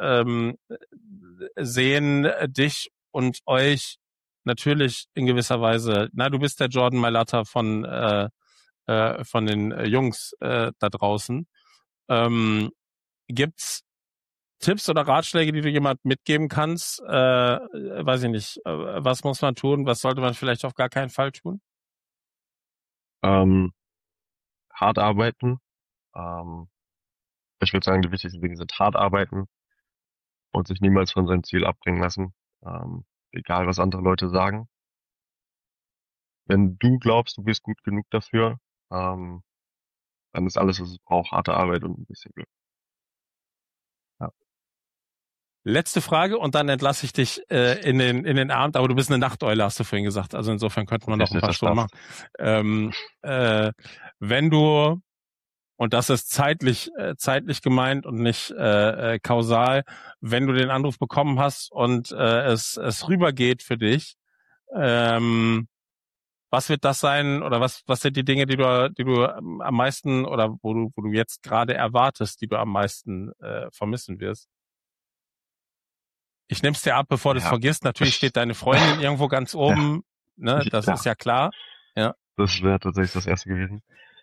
sehen dich und euch natürlich in gewisser Weise. Du bist der Jordan Mailata von den Jungs da draußen. Gibt's Tipps oder Ratschläge, die du jemand mitgeben kannst? Weiß ich nicht. Was muss man tun? Was sollte man vielleicht auf gar keinen Fall tun? Hart arbeiten. Ich würde sagen, die wichtigsten Dinge sind hart arbeiten und sich niemals von seinem Ziel abbringen lassen. Egal, was andere Leute sagen. Wenn du glaubst, du bist gut genug dafür, dann ist alles, was es braucht, harte Arbeit und ein bisschen Glück. Ja. Letzte Frage und dann entlasse ich dich in den Abend, aber du bist eine Nachteule, hast du vorhin gesagt. Also insofern könnte man noch ein paar Stunden machen. Wenn du, und das ist zeitlich gemeint und nicht kausal, wenn du den Anruf bekommen hast und es rübergeht für dich, was wird das sein oder was sind die Dinge, die du am meisten oder wo du jetzt gerade erwartest, die du am meisten vermissen wirst? Ich nehme es dir ab, bevor du es vergisst. Natürlich steht deine Freundin irgendwo ganz oben. ne? Das ist ja klar. Ja. Das wäre tatsächlich das Erste gewesen.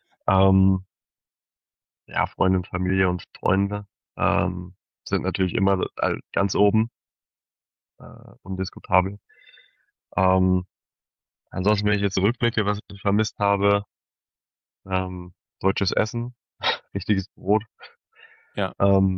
Ja, Freundin, Familie und Freunde sind natürlich immer ganz oben, undiskutabel. Ansonsten, wenn ich jetzt zurückblicke, was ich vermisst habe, deutsches Essen, richtiges Brot. Ja.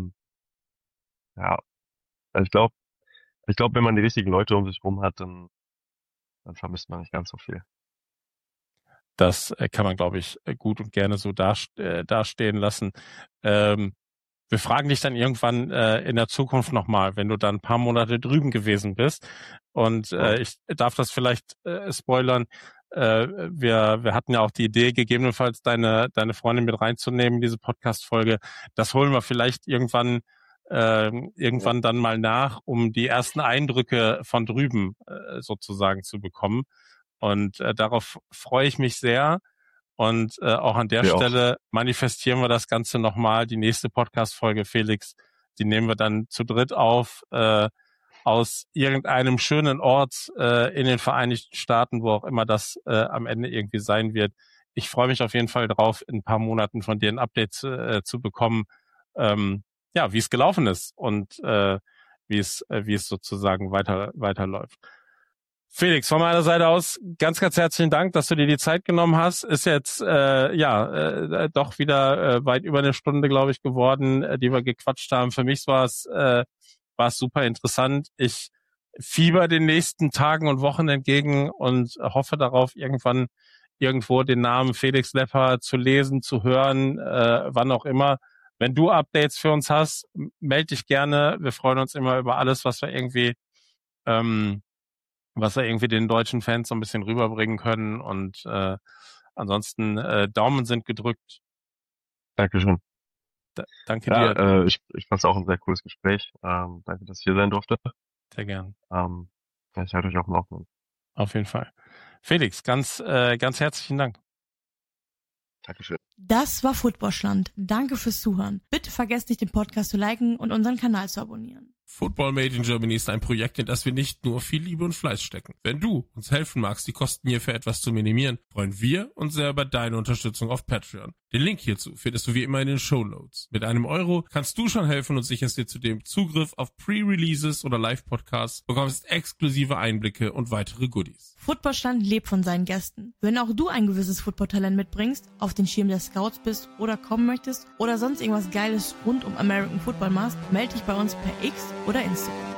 Ja, also ich glaube, wenn man die richtigen Leute um sich rum hat, dann vermisst man nicht ganz so viel. Das kann man, glaube ich, gut und gerne so dastehen lassen. Wir fragen dich dann irgendwann in der Zukunft nochmal, wenn du dann ein paar Monate drüben gewesen bist. Und ich darf das vielleicht spoilern. Wir hatten ja auch die Idee, gegebenenfalls deine Freundin mit reinzunehmen in diese Podcast-Folge. Das holen wir vielleicht irgendwann dann mal nach, um die ersten Eindrücke von drüben sozusagen zu bekommen. Und darauf freue ich mich sehr. Und auch an der Stelle manifestieren wir das Ganze nochmal. Die nächste Podcast-Folge, Felix, die nehmen wir dann zu dritt auf, aus irgendeinem schönen Ort in den Vereinigten Staaten, wo auch immer das am Ende irgendwie sein wird. Ich freue mich auf jeden Fall drauf, in ein paar Monaten von dir ein Update zu bekommen, wie es gelaufen ist und wie es sozusagen weiterläuft. Felix, von meiner Seite aus ganz, ganz herzlichen Dank, dass du dir die Zeit genommen hast. Ist jetzt doch wieder weit über eine Stunde, glaube ich, geworden, die wir gequatscht haben. Für mich war es super interessant. Ich fieber den nächsten Tagen und Wochen entgegen und hoffe darauf, irgendwo den Namen Felix Lepper zu lesen, zu hören, wann auch immer. Wenn du Updates für uns hast, melde dich gerne. Wir freuen uns immer über alles, was wir irgendwie den deutschen Fans so ein bisschen rüberbringen können. Und ansonsten Daumen sind gedrückt. Dankeschön. Danke dir. Ich fand es auch ein sehr cooles Gespräch. Danke, dass ich hier sein durfte. Sehr gern. Ich halte euch auf dem Laufenden. Auf jeden Fall. Felix, ganz herzlichen Dank. Dankeschön. Das war Footballland. Danke fürs Zuhören. Bitte vergesst nicht, den Podcast zu liken und unseren Kanal zu abonnieren. Football Made in Germany ist ein Projekt, in das wir nicht nur viel Liebe und Fleiß stecken. Wenn du uns helfen magst, die Kosten hierfür etwas zu minimieren, freuen wir uns sehr über deine Unterstützung auf Patreon. Den Link hierzu findest du wie immer in den Shownotes. Mit einem Euro kannst du schon helfen und sicherst dir zudem Zugriff auf Pre-Releases oder Live-Podcasts, bekommst exklusive Einblicke und weitere Goodies. Footballland lebt von seinen Gästen. Wenn auch du ein gewisses Footballtalent mitbringst, auf den Schirm der Scouts bist oder kommen möchtest oder sonst irgendwas Geiles rund um American Football machst, melde dich bei uns per X oder Instagram.